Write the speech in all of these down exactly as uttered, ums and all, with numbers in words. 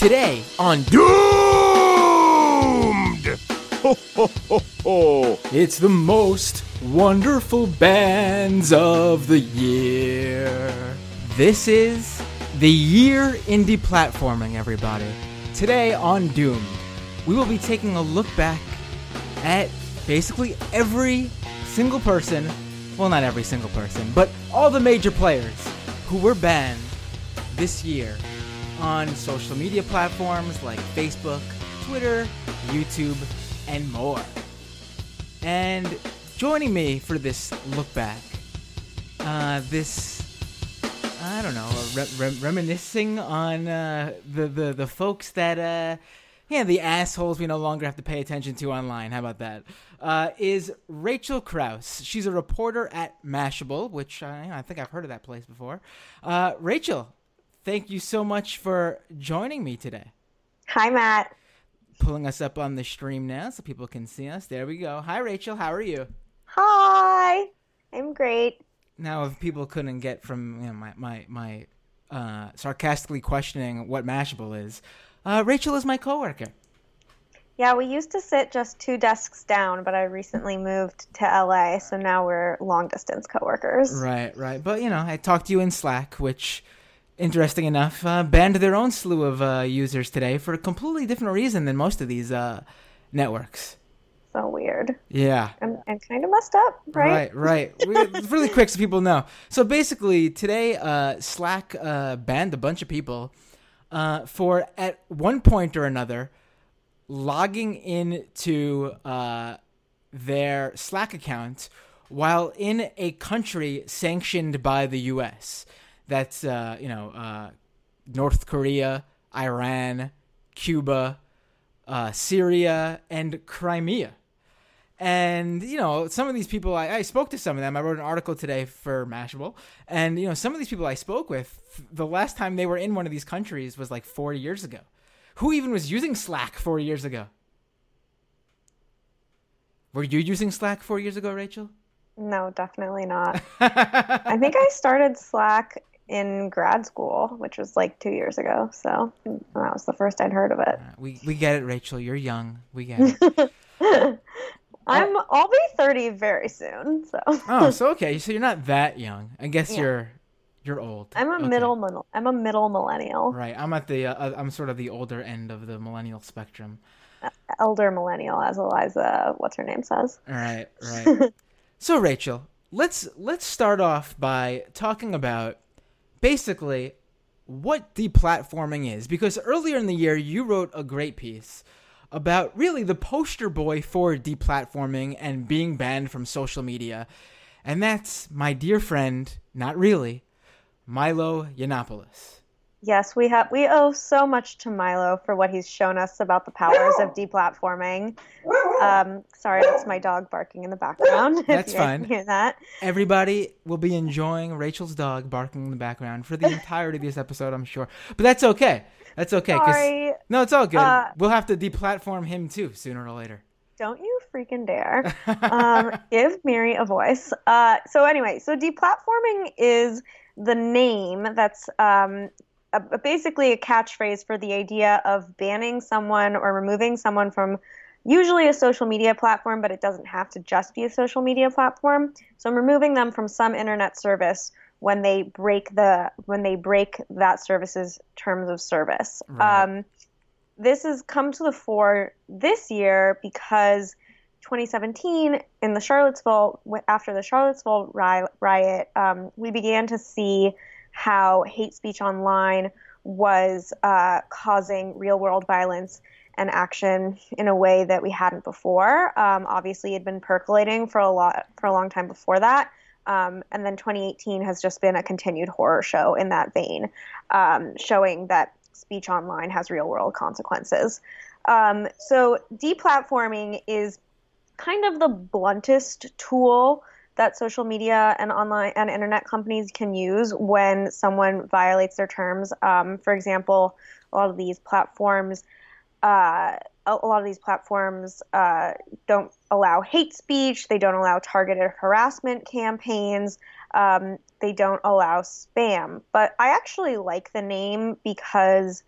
Today on Doomed! Ho, ho, ho, ho. It's the most wonderful bands of the year. This is the year indie platforming, everybody. Today on Doomed, we will be taking a look back at basically every single person, well, not every single person, but all the major players who were banned this year on social media platforms like Facebook, Twitter, YouTube, and more. And joining me for this look back, uh, this, I don't know, re- re- reminiscing on uh, the, the, the folks that, uh, yeah, the assholes we no longer have to pay attention to online. How about that? Uh, is Rachel Kraus. She's a reporter at Mashable, which I, I think I've heard of that place before. Uh, Rachel, thank you so much for joining me today. Hi, Matt. Pulling us up on the stream now so people can see us. There we go. Hi, Rachel. How are you? Hi. I'm great. Now, if people couldn't get from you know, my my my uh, sarcastically questioning what Mashable is, uh, Rachel is my coworker. Yeah, we used to sit just two desks down, but I recently moved to L A, so now we're long-distance coworkers. Right, right. But, you know, I talked to you in Slack, which, interesting enough, uh, banned their own slew of uh, users today for a completely different reason than most of these uh, networks. So weird. Yeah. I'm, I'm kind of messed up, right? Right, right. We, really quick so people know. So basically, today, uh, Slack uh, banned a bunch of people uh, for, at one point or another, logging into uh, their Slack account while in a country sanctioned by the U S. That's, uh, you know, uh, North Korea, Iran, Cuba, uh, Syria, and Crimea. And, you know, some of these people, I, I spoke to some of them. I wrote an article today for Mashable. And, you know, some of these people I spoke with, the last time they were in one of these countries was like four years ago. Who even was using Slack four years ago? Were you using Slack four years ago, Rachel? No, definitely not. I think I started Slack in grad school, which was like two years ago. So that was the first I'd heard of it. Uh, we we get it, Rachel. You're young. We get it. I'm. I'll be thirty very soon. So. Oh, so okay. So you're not that young. I guess Yeah. you're you're old. I'm a Okay. middle. middle- I'm a middle millennial. Right. I'm at the. Uh, I'm sort of the older end of the millennial spectrum. Elder millennial, as Eliza, what's her name, says. Right. Right. So Rachel, let's let's start off by talking about basically what deplatforming is, because earlier in the year you wrote a great piece about really the poster boy for deplatforming and being banned from social media, and that's my dear friend, not really, Milo Yiannopoulos. Yes, we have. We owe so much to Milo for what he's shown us about the powers of deplatforming. Um, sorry, that's my dog barking in the background. That's if you guys fine. can hear that. Everybody will be enjoying Rachel's dog barking in the background for the entirety of this episode, I'm sure. But that's okay. That's okay. 'cause- Sorry. No, it's all good. Uh, we'll have to deplatform him too, sooner or later. Don't you freaking dare. Um, give Mary a voice. Uh, so anyway, so deplatforming is the name that's um, a, basically a catchphrase for the idea of banning someone or removing someone from usually a social media platform, but it doesn't have to just be a social media platform. So I'm removing them from some internet service when they break the when they break that service's terms of service. Right. Um, this has come to the fore this year because twenty seventeen, in the Charlottesville, after the Charlottesville riot, um, we began to see how hate speech online was uh, causing real-world violence and action in a way that we hadn't before. Um, obviously, it had been percolating for a lot for a long time before that. Um, and then twenty eighteen has just been a continued horror show in that vein, um, showing that speech online has real-world consequences. Um, so deplatforming is kind of the bluntest tool that social media and online and internet companies can use when someone violates their terms. Um, for example, a lot of these platforms, uh, a lot of these platforms uh, don't allow hate speech. They don't allow targeted harassment campaigns. Um, they don't allow spam. But I actually like the name because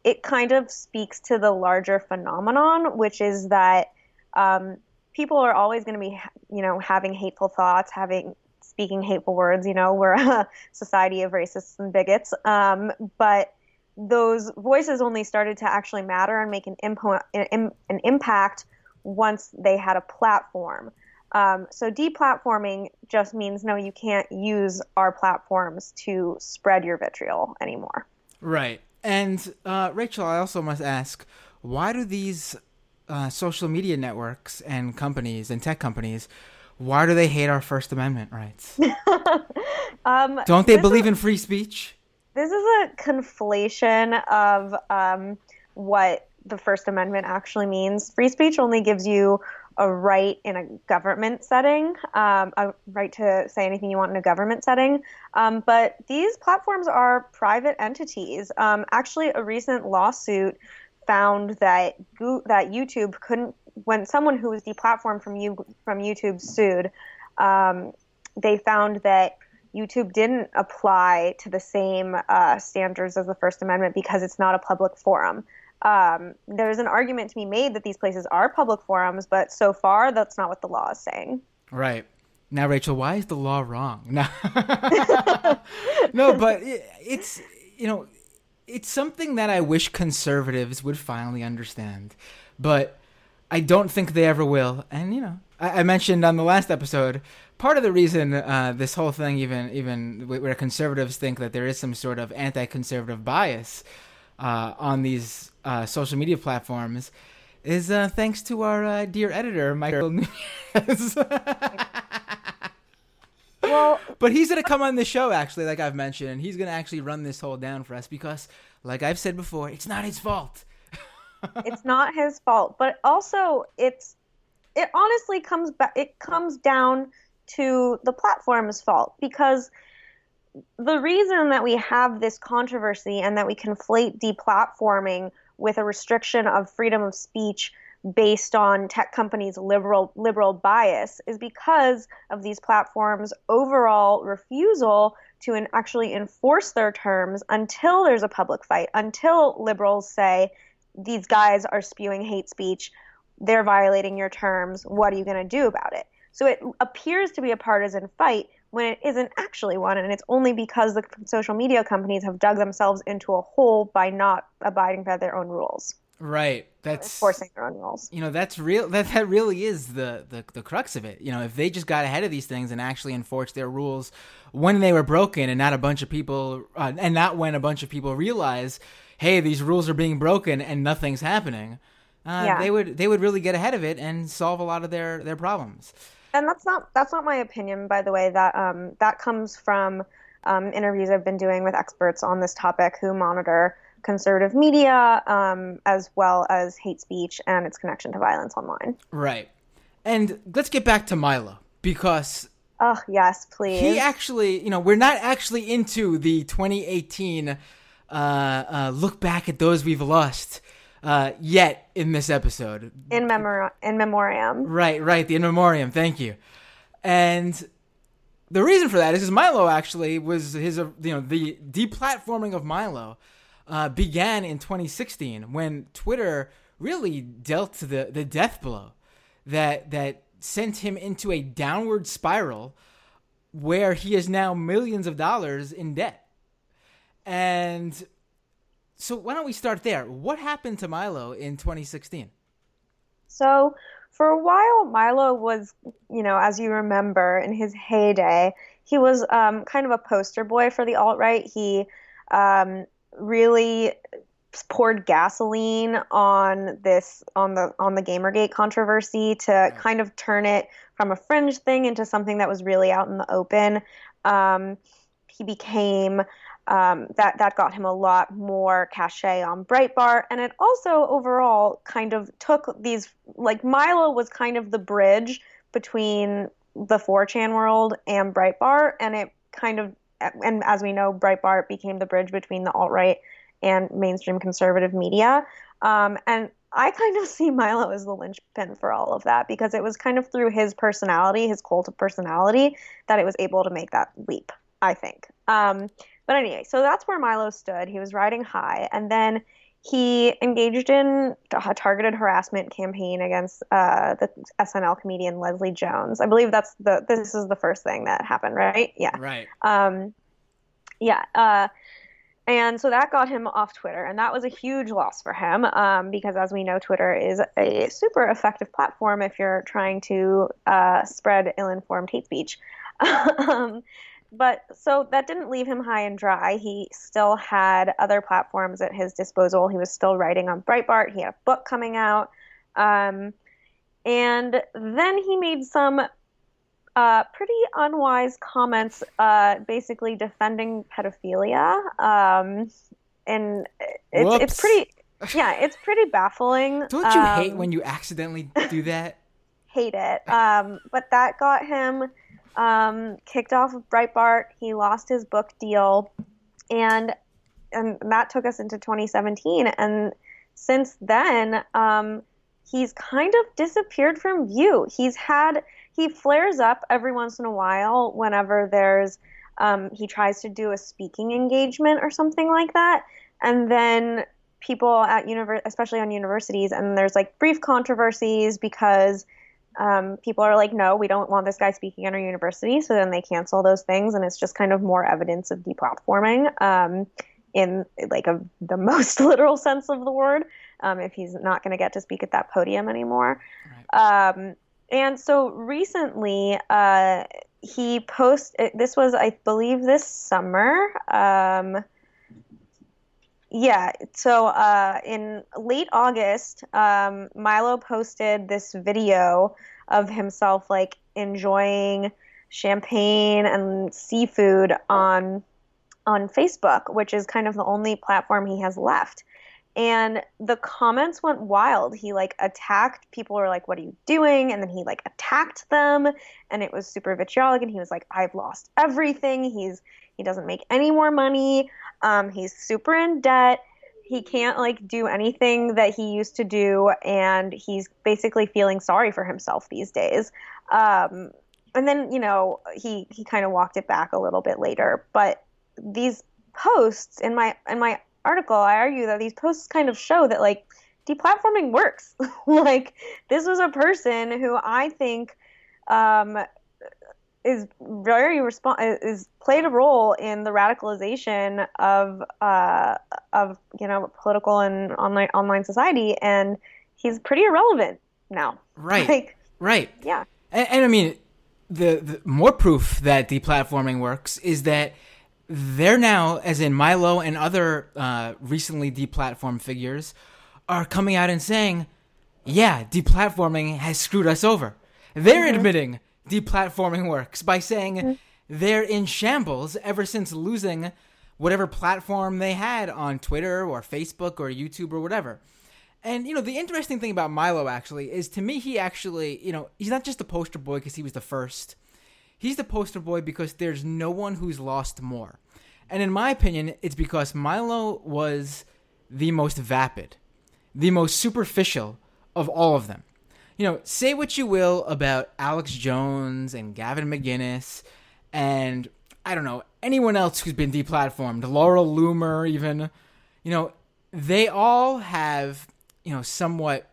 it kind of speaks to the larger phenomenon, which is that um, people are always going to be, you know, having hateful thoughts, having speaking hateful words. You know, we're a society of racists and bigots. Um, but those voices only started to actually matter and make an, impo- an, an impact once they had a platform. Um, so deplatforming just means, no, you can't use our platforms to spread your vitriol anymore. Right. And uh, Rachel, I also must ask, why do these uh, social media networks and companies and tech companies, why do they hate our First Amendment rights? um, Don't they believe is, in free speech? This is a conflation of um, what the First Amendment actually means. Free speech only gives you a right in a government setting, um, a right to say anything you want in a government setting. Um, but these platforms are private entities. Um, actually, a recent lawsuit found that Go- that YouTube couldn't, when someone who was deplatformed from you from YouTube sued, um, they found that YouTube didn't apply to the same uh, standards as the First Amendment because it's not a public forum. Um, there's an argument to be made that these places are public forums, but so far that's not what the law is saying. Right. Now, Rachel, why is the law wrong? No, no, but it, it's, you know, it's something that I wish conservatives would finally understand, but I don't think they ever will. And, you know, I, I mentioned on the last episode, part of the reason uh, this whole thing, even, even where conservatives think that there is some sort of anti-conservative bias uh, on these Uh, social media platforms is uh, thanks to our uh, dear editor, Michael Nunez. Well, but he's going to come on the show, actually, like I've mentioned, and he's going to actually run this whole down for us because, like I've said before, it's not his fault. It's not his fault, but also it's it honestly comes back. It comes down to the platform's fault because the reason that we have this controversy and that we conflate deplatforming with a restriction of freedom of speech based on tech companies' liberal liberal bias is because of these platforms' overall refusal to in, actually enforce their terms until there's a public fight, until liberals say, these guys are spewing hate speech, they're violating your terms, what are you going to do about it? So it appears to be a partisan fight when it isn't actually one, and it's only because the social media companies have dug themselves into a hole by not abiding by their own rules. Right. That's enforcing their own rules. You know, that's real. That that really is the, the the crux of it. You know, if they just got ahead of these things and actually enforced their rules when they were broken, and not a bunch of people, uh, and not when a bunch of people realize, hey, these rules are being broken and nothing's happening, uh, yeah. they would they would really get ahead of it and solve a lot of their, their problems. And that's not that's not my opinion, by the way. That um, that comes from um, interviews I've been doing with experts on this topic who monitor conservative media um, as well as hate speech and its connection to violence online. Right. And let's get back to Milo because oh yes, please. He actually, you know, we're not actually into the twenty eighteen uh, uh, look back at those we've lost. Uh, yet in this episode. In memor- in memoriam. Right, right, the in memoriam, thank you. And the reason for that is because Milo actually was his, uh, you know, the deplatforming of Milo uh, began in twenty sixteen when Twitter really dealt the, the death blow that that sent him into a downward spiral where he is now millions of dollars in debt. And so why don't we start there? What happened to Milo in twenty sixteen? So for a while, Milo was, you know, as you remember, in his heyday, he was um, kind of a poster boy for the alt-right. He um, really poured gasoline on this, on the on the Gamergate controversy to yeah. kind of turn it from a fringe thing into something that was really out in the open. Um, he became... Um, that, that got him a lot more cachet on Breitbart. And it also overall kind of took these, like Milo was kind of the bridge between the four chan world and Breitbart. And it kind of, and as we know, Breitbart became the bridge between the alt-right and mainstream conservative media. Um, and I kind of see Milo as the linchpin for all of that because it was kind of through his personality, his cult of personality, that it was able to make that leap, I think. Um, But anyway, so that's where Milo stood. He was riding high, and then he engaged in a targeted harassment campaign against uh, the S N L comedian Leslie Jones. I believe that's the this is the first thing that happened, right? Yeah. Right. Um, yeah. Uh, and so that got him off Twitter, and that was a huge loss for him um, because, as we know, Twitter is a super effective platform if you're trying to uh, spread ill-informed hate speech. um, But so that didn't leave him high and dry. He still had other platforms at his disposal. He was still writing on Breitbart. He had a book coming out. Um, and then he made some uh, pretty unwise comments, uh, basically defending pedophilia. Um, and it's, it's pretty, yeah, it's pretty baffling. Don't you um, hate when you accidentally do that? Hate it. Um, but that got him... Um, kicked off of Breitbart. He lost his book deal, and and that took us into twenty seventeen. And since then, um, he's kind of disappeared from view. He's had he flares up every once in a while whenever there's um, he tries to do a speaking engagement or something like that, and then people at univer- especially on universities, and there's like brief controversies because. Um, people are like, no, we don't want this guy speaking at our university. So then they cancel those things. And it's just kind of more evidence of deplatforming um, in like a, the most literal sense of the word, um, if he's not going to get to speak at that podium anymore. Right. Um, and so recently uh, he posted, this was, I believe, this summer. Um, Yeah, so uh, in late August, um, Milo posted this video of himself like enjoying champagne and seafood on on Facebook, which is kind of the only platform he has left. And the comments went wild. He like attacked people were like, what are you doing? And then he like attacked them, and it was super vitriolic. And he was like, I've lost everything. He's he doesn't make any more money. Um, he's super in debt. He can't like do anything that he used to do, and he's basically feeling sorry for himself these days. Um, and then, you know, he, he kind of walked it back a little bit later. But these posts in my in my article, I argue that these posts kind of show that like deplatforming works. Like this was a person who I think um, is very respon- is played a role in the radicalization of uh, of you know political and online online society, and he's pretty irrelevant now. Right. Like, right. Yeah. And, and I mean, the, the more proof that deplatforming works is that they're now, as in Milo and other uh, recently deplatformed figures, are coming out and saying, yeah, deplatforming has screwed us over. They're mm-hmm. admitting deplatforming works by saying mm-hmm. they're in shambles ever since losing whatever platform they had on Twitter or Facebook or YouTube or whatever. And, you know, the interesting thing about Milo, actually, is to me, he actually, you know, he's not just the poster boy because he was the first. He's the poster boy because there's no one who's lost more. And in my opinion, it's because Milo was the most vapid, the most superficial of all of them. You know, say what you will about Alex Jones and Gavin McInnes and, I don't know, anyone else who's been deplatformed, Laurel Loomer even, you know, they all have, you know, somewhat...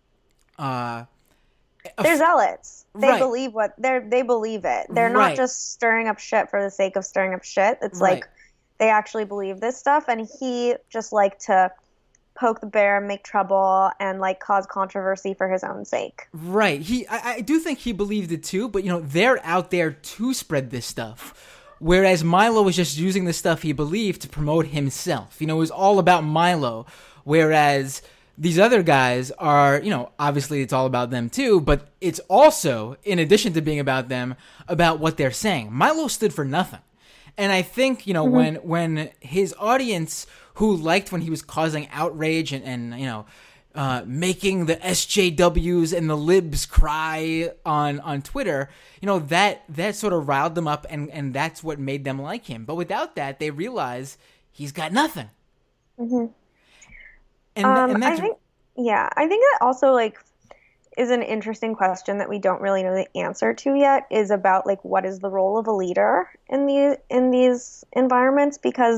Uh, They're zealots. They right. believe what they're. They believe it. They're not right. just stirring up shit for the sake of stirring up shit. It's right. like they actually believe this stuff, and he just liked to poke the bear and make trouble and like cause controversy for his own sake. Right. He. I, I do think he believed it too, but you know they're out there to spread this stuff, whereas Milo was just using the stuff he believed to promote himself. You know, it was all about Milo, whereas these other guys are, you know, obviously it's all about them too, but it's also, in addition to being about them, about what they're saying. Milo stood for nothing. And I think, you know, mm-hmm. when when his audience, who liked when he was causing outrage and, and you know, uh, making the S J Ws and the libs cry on, on Twitter, you know, that that sort of riled them up, and, and that's what made them like him. But without that, they realize he's got nothing. Mm-hmm. And, um, and that's, I think, yeah, I think that also like is an interesting question that we don't really know the answer to yet. Is about like what is the role of a leader in the in these environments? Because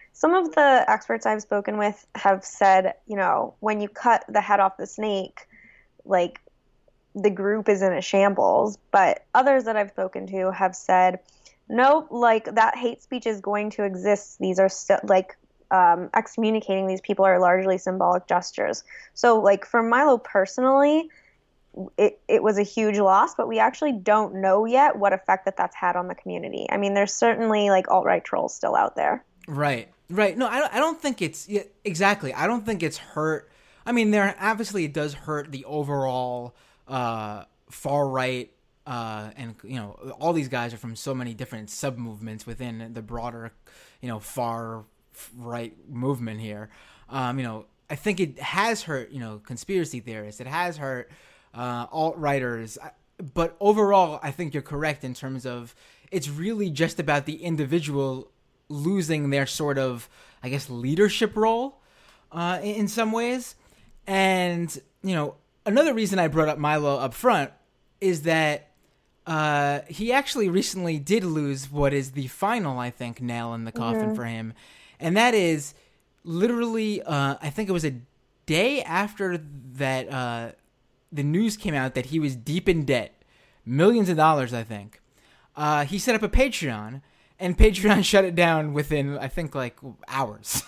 some of the experts I've spoken with have said, you know, when you cut the head off the snake, like the group is in a shambles. But others that I've spoken to have said, nope, like that hate speech is going to exist. These are still like um, excommunicating these people are largely symbolic gestures. So like for Milo personally, it, it was a huge loss, but we actually don't know yet what effect that that's had on the community. I mean, there's certainly like alt-right trolls still out there. Right, right. No, I don't, I don't think it's yeah, exactly. I don't think it's hurt. I mean, there obviously it does hurt the overall uh, far right, uh, and you know, all these guys are from so many different sub movements within the broader, you know, far right movement here. Um, you know, I think it has hurt, you know, conspiracy theorists. It has hurt uh, alt-righters. But overall, I think you're correct in terms of it's really just about the individual losing their sort of, I guess, leadership role uh, in some ways. And, you know, another reason I brought up Milo up front is that uh, he actually recently did lose what is the final, I think, nail in the coffin mm-hmm. for him. And that is literally, uh, I think it was a day after that uh, the news came out that he was deep in debt, millions of dollars, I think. Uh, he set up a Patreon, and Patreon shut it down within, I think, like hours.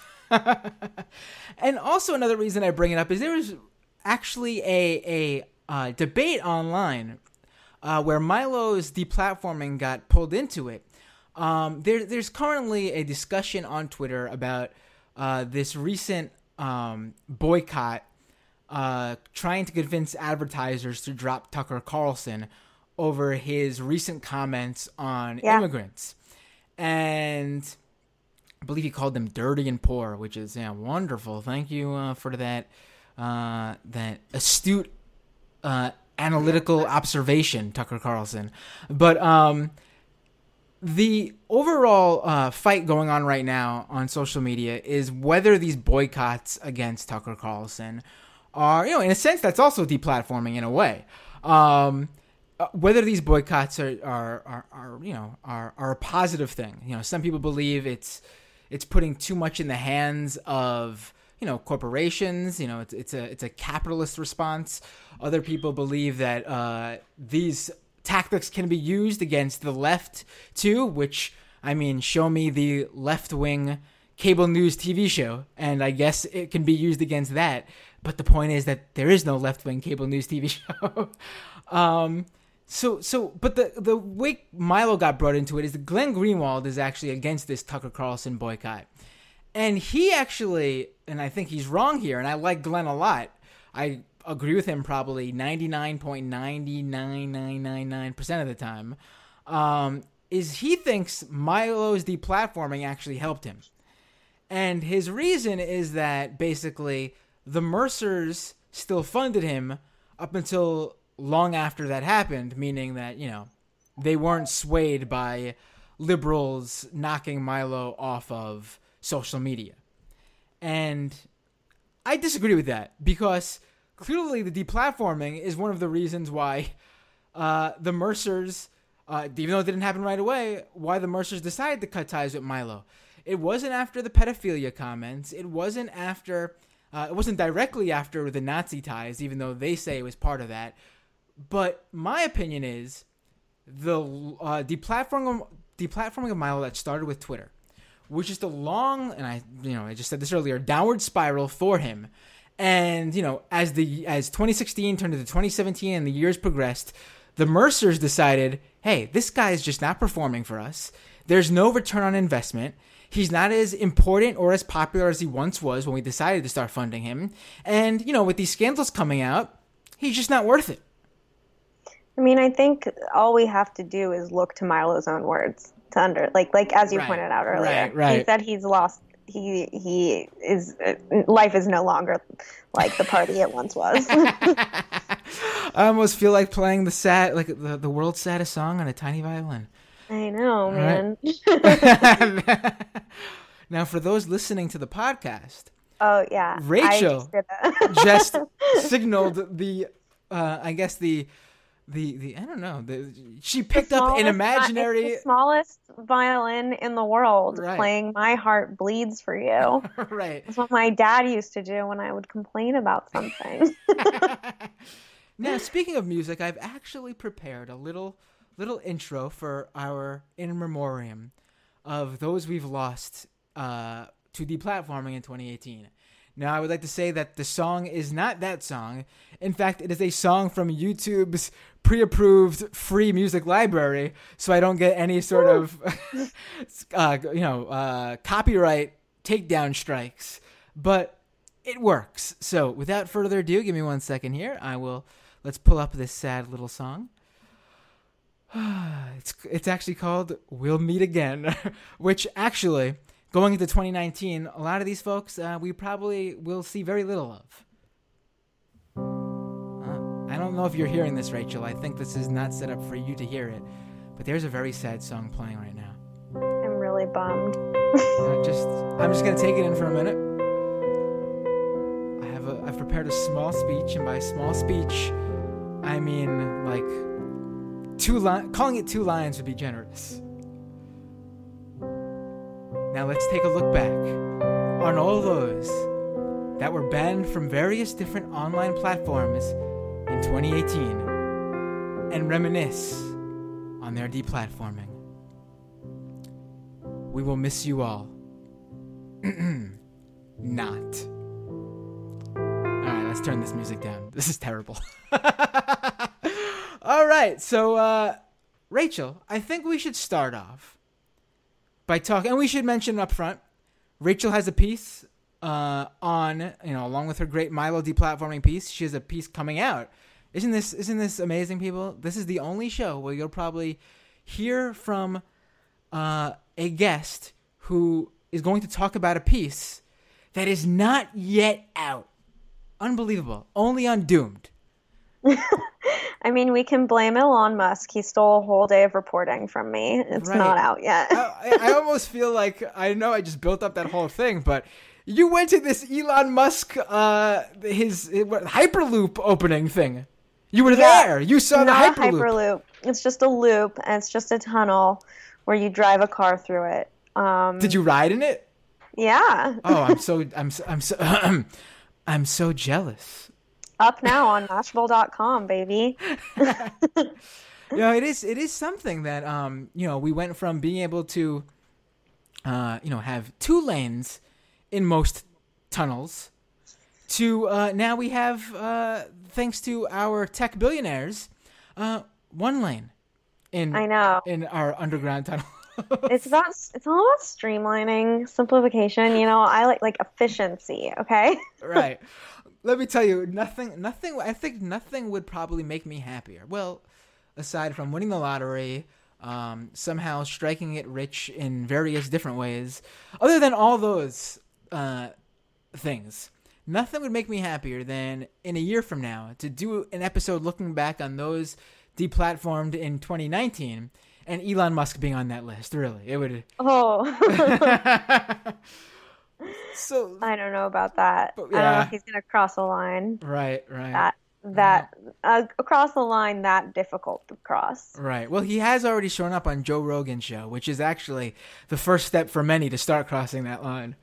And also another reason I bring it up is there was actually a, a uh, debate online uh, where Milo's deplatforming got pulled into it. Um, there, there's currently a discussion on Twitter about uh, this recent um, boycott uh, trying to convince advertisers to drop Tucker Carlson over his recent comments on yeah. immigrants. And I believe he called them dirty and poor, which is yeah, wonderful. Thank you uh, for that uh, that astute uh, analytical observation, Tucker Carlson. But um, the overall uh, fight going on right now on social media is whether these boycotts against Tucker Carlson are, you know, in a sense, that's also deplatforming in a way. Um, whether these boycotts are, are, are, are you know, are, are a positive thing. You know, some people believe it's it's putting too much in the hands of, you know, corporations. You know, it's it's a it's a capitalist response. Other people believe that uh, these tactics can be used against the left too, which, I mean, show me the left-wing cable news T V show, and I guess it can be used against that. But the point is that there is no left-wing cable news T V show. um, so, so, but the the way Milo got brought into it is that Glenn Greenwald is actually against this Tucker Carlson boycott. And he actually, and I think he's wrong here, and I like Glenn a lot. I agree with him probably ninety-nine point nine nine nine nine nine percent of the time, um, is he thinks Milo's deplatforming actually helped him. And his reason is that basically the Mercers still funded him up until long after that happened, meaning that, you know, they weren't swayed by liberals knocking Milo off of social media. And I disagree with that because clearly the deplatforming is one of the reasons why uh, the Mercers, uh, even though it didn't happen right away, why the Mercers decided to cut ties with Milo. It wasn't after the pedophilia comments. It wasn't after, uh, it wasn't directly after the Nazi ties, even though they say it was part of that. But my opinion is the uh, deplatforming, deplatforming of Milo that started with Twitter, which is the long, and I, you know, I just said this earlier, downward spiral for him. And, you know, as the as twenty sixteen turned into twenty seventeen and the years progressed, the Mercers decided, hey, this guy is just not performing for us. There's no return on investment. He's not as important or as popular as he once was when we decided to start funding him. And, you know, with these scandals coming out, he's just not worth it. I mean, I think all we have to do is look to Milo's own words to under, like, like as you right, pointed out earlier. Right, right. He said he's lost. He he is life is no longer like the party it once was. I almost feel like playing the sad, like the, the world's saddest song on a tiny violin. I know, all man. Right. Now, for those listening to the podcast, oh yeah, Rachel just, just signaled the, uh, I guess the the the I don't know. The, she picked up an imaginary it's the smallest violin in the world, right. playing "My Heart Bleeds for You." Right. That's what my dad used to do when I would complain about something. Now, speaking of music, I've actually prepared a little little intro for our in memoriam of those we've lost uh, to deplatforming in twenty eighteen. Now, I would like to say that the song is not that song. In fact, it is a song from YouTube's pre-approved free music library, so I don't get any sort of, uh, you know, uh, copyright takedown strikes. But it works. So, without further ado, give me one second here. I will. Let's pull up this sad little song. It's it's actually called "We'll Meet Again," which actually, going into twenty nineteen, a lot of these folks uh, we probably will see very little of. Uh, I don't know if you're hearing this, Rachel. I think this is not set up for you to hear it, but there's a very sad song playing right now. I'm really bummed. uh, just, I'm just gonna take it in for a minute. I have a, I've prepared a small speech, and by small speech, I mean like two li- calling it two lines would be generous. Now let's take a look back on all those that were banned from various different online platforms in twenty eighteen and reminisce on their deplatforming. We will miss you all. Not. Alright, let's turn this music down. This is terrible. Alright, so uh, Rachel, I think we should start off by talking, and we should mention up front, Rachel has a piece uh, on, you know, along with her great Milo deplatforming piece, she has a piece coming out. Isn't this isn't this amazing, people? This is the only show where you'll probably hear from uh, a guest who is going to talk about a piece that is not yet out. Unbelievable. Only on Doomed. I mean, we can blame Elon Musk. He stole a whole day of reporting from me. It's right. Not out yet. I, I almost feel like, I know I just built up that whole thing, but you went to this Elon Musk, uh, his, his what, Hyperloop opening thing. You were yeah. there. You saw Not the Hyperloop. Hyperloop. It's just a loop, and it's just a tunnel where you drive a car through it. Um, Did you ride in it? Yeah. Oh, I'm so, I'm so, I'm so, I'm so jealous. Up now on Mashable dot com, baby. You know, it is it is something that um you know we went from being able to uh you know have two lanes in most tunnels to uh, now we have uh thanks to our tech billionaires uh one lane in I know in our underground tunnel. It's about it's all about streamlining, simplification. You know, I like like efficiency. Okay. Right. Let me tell you, nothing, nothing, I think nothing would probably make me happier. Well, aside from winning the lottery, um, somehow striking it rich in various different ways, other than all those uh, things, nothing would make me happier than in a year from now to do an episode looking back on those deplatformed in twenty nineteen and Elon Musk being on that list. Really, it would. Oh. So I don't know about that. But, yeah. I don't know if he's gonna cross a line. Right, right. That that uh, across the line that difficult to cross. Right. Well, he has already shown up on Joe Rogan's show, which is actually the first step for many to start crossing that line.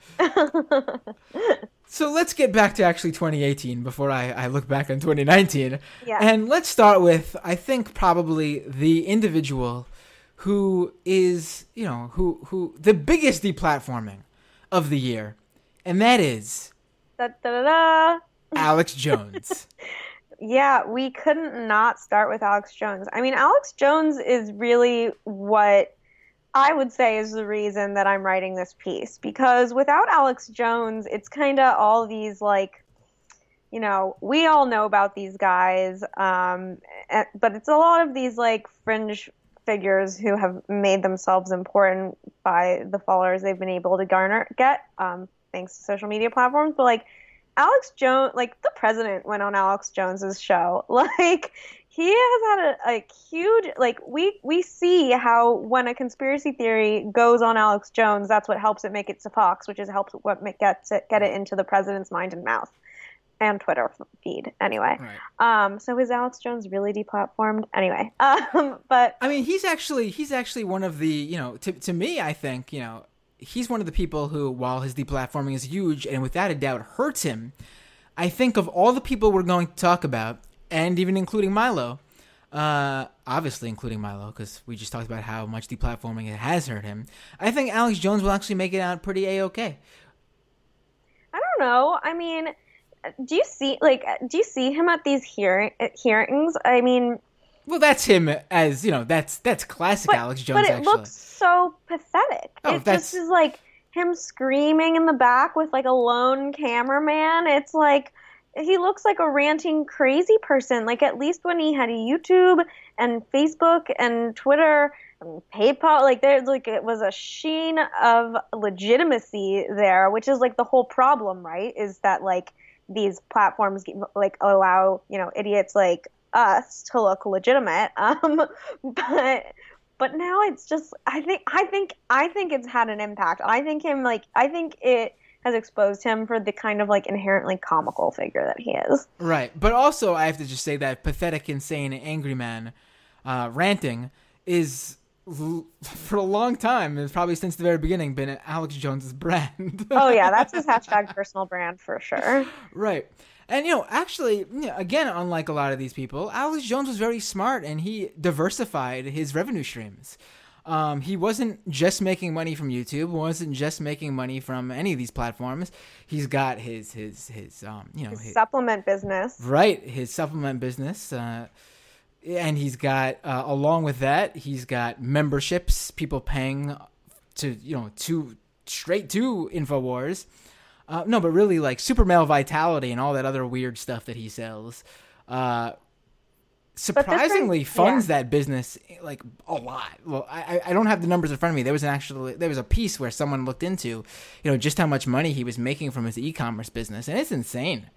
So let's get back to actually twenty eighteen before I, I look back on twenty nineteen. Yeah. And let's start with, I think, probably the individual who is, you know, who who the biggest deplatforming of the year, and that is da, da, da, da. Alex Jones. Yeah, we couldn't not start with Alex Jones. I mean, Alex Jones is really what I would say is the reason that I'm writing this piece, because without Alex Jones, it's kind of all these, like, you know, we all know about these guys, um, but it's a lot of these, like, fringe figures who have made themselves important by the followers they've been able to garner, get, um, thanks to social media platforms. But, like, Alex Jones, like, the president went on Alex Jones's show. Like, he has had a, a huge, like, we, we see how when a conspiracy theory goes on Alex Jones, that's what helps it make it to Fox, which is helps what gets it, get it into the president's mind and mouth. and Twitter feed anyway. Right. Um, so is Alex Jones really deplatformed? Anyway, um, but I mean, he's actually he's actually one of the, you know, to to me, I think, you know, he's one of the people who, while his deplatforming is huge and without a doubt hurts him, I think of all the people we're going to talk about, and even including Milo, uh, obviously including Milo, because we just talked about how much deplatforming it has hurt him, I think Alex Jones will actually make it out pretty A-okay. I don't know. I mean, do you see like do you see him at these hearing hearings? I mean, well, that's him as, you know, that's that's classic but, Alex Jones. But it actually looks so pathetic. Oh, it that's... just is like him screaming in the back with like a lone cameraman. It's like he looks like a ranting crazy person. Like, at least when he had a YouTube and Facebook and Twitter and PayPal, like there's like it was a sheen of legitimacy there, which is like the whole problem, right? Is that like these platforms like allow, you know, idiots like us to look legitimate. Um, but but now it's just I think I think I think it's had an impact. I think him like I think it has exposed him for the kind of like inherently comical figure that he is. Right. But also I have to just say that pathetic, insane, angry man uh, ranting is, for a long time, it's probably since the very beginning, been Alex Jones's brand. Oh yeah, that's his hashtag personal brand for sure. Right. And, you know, actually, you know, again, unlike a lot of these people, Alex Jones was very smart, and he diversified his revenue streams. Um, he wasn't just making money from YouTube, wasn't just making money from any of these platforms. He's got his, his, his, um, you know, his his supplement business. Right. His supplement business. Uh, and he's got, uh, along with that, he's got memberships, people paying to, you know, to straight to InfoWars. Uh, no, but really like Super Male Vitality and all that other weird stuff that he sells. Uh, surprisingly brings, funds yeah. that business like a lot. Well, I, I don't have the numbers in front of me. There was an actual, there was a piece where someone looked into, you know, just how much money he was making from his e-commerce business, and it's insane.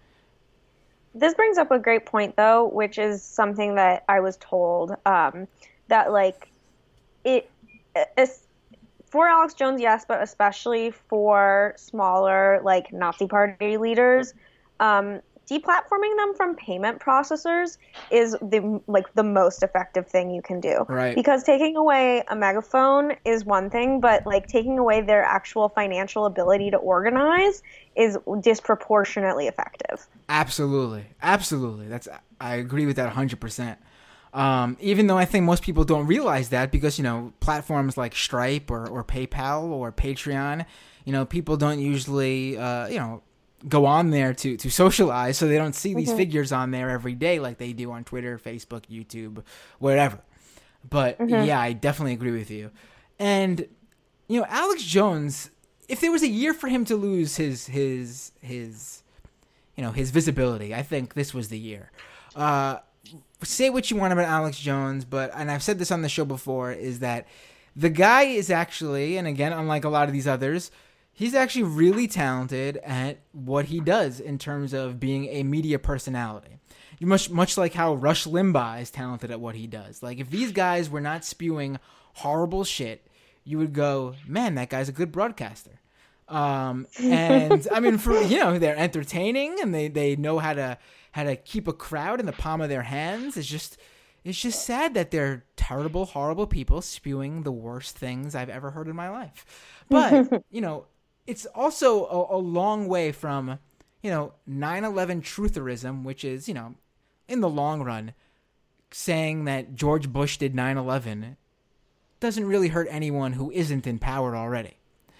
This brings up a great point, though, which is something that I was told um, that like it. It's, for Alex Jones, yes, but especially for smaller, like, Nazi Party leaders, um, deplatforming them from payment processors is the like the most effective thing you can do. Right. Because taking away a megaphone is one thing, but, like, taking away their actual financial ability to organize is disproportionately effective. Absolutely. Absolutely. That's I agree with that one hundred percent. Um, even though I think most people don't realize that because, you know, platforms like Stripe or, or PayPal or Patreon, you know, people don't usually, uh, you know, go on there to, to socialize. So they don't see these mm-hmm. figures on there every day like they do on Twitter, Facebook, YouTube, whatever. But mm-hmm. yeah, I definitely agree with you. And, you know, Alex Jones, if there was a year for him to lose his, his, his, you know, his visibility, I think this was the year. Uh, Say what you want about Alex Jones, but, and I've said this on the show before, is that the guy is actually, and again, unlike a lot of these others, he's actually really talented at what he does in terms of being a media personality. Much, much like how Rush Limbaugh is talented at what he does. Like, if these guys were not spewing horrible shit, you would go, man, that guy's a good broadcaster. Um, and I mean, for, you know, they're entertaining and they, they know how to, how to keep a crowd in the palm of their hands. It's just, it's just sad that they're terrible, horrible people spewing the worst things I've ever heard in my life. But, you know, it's also a, a long way from, you know, nine eleven trutherism, which is, you know, in the long run, saying that George Bush did nine eleven doesn't really hurt anyone who isn't in power already.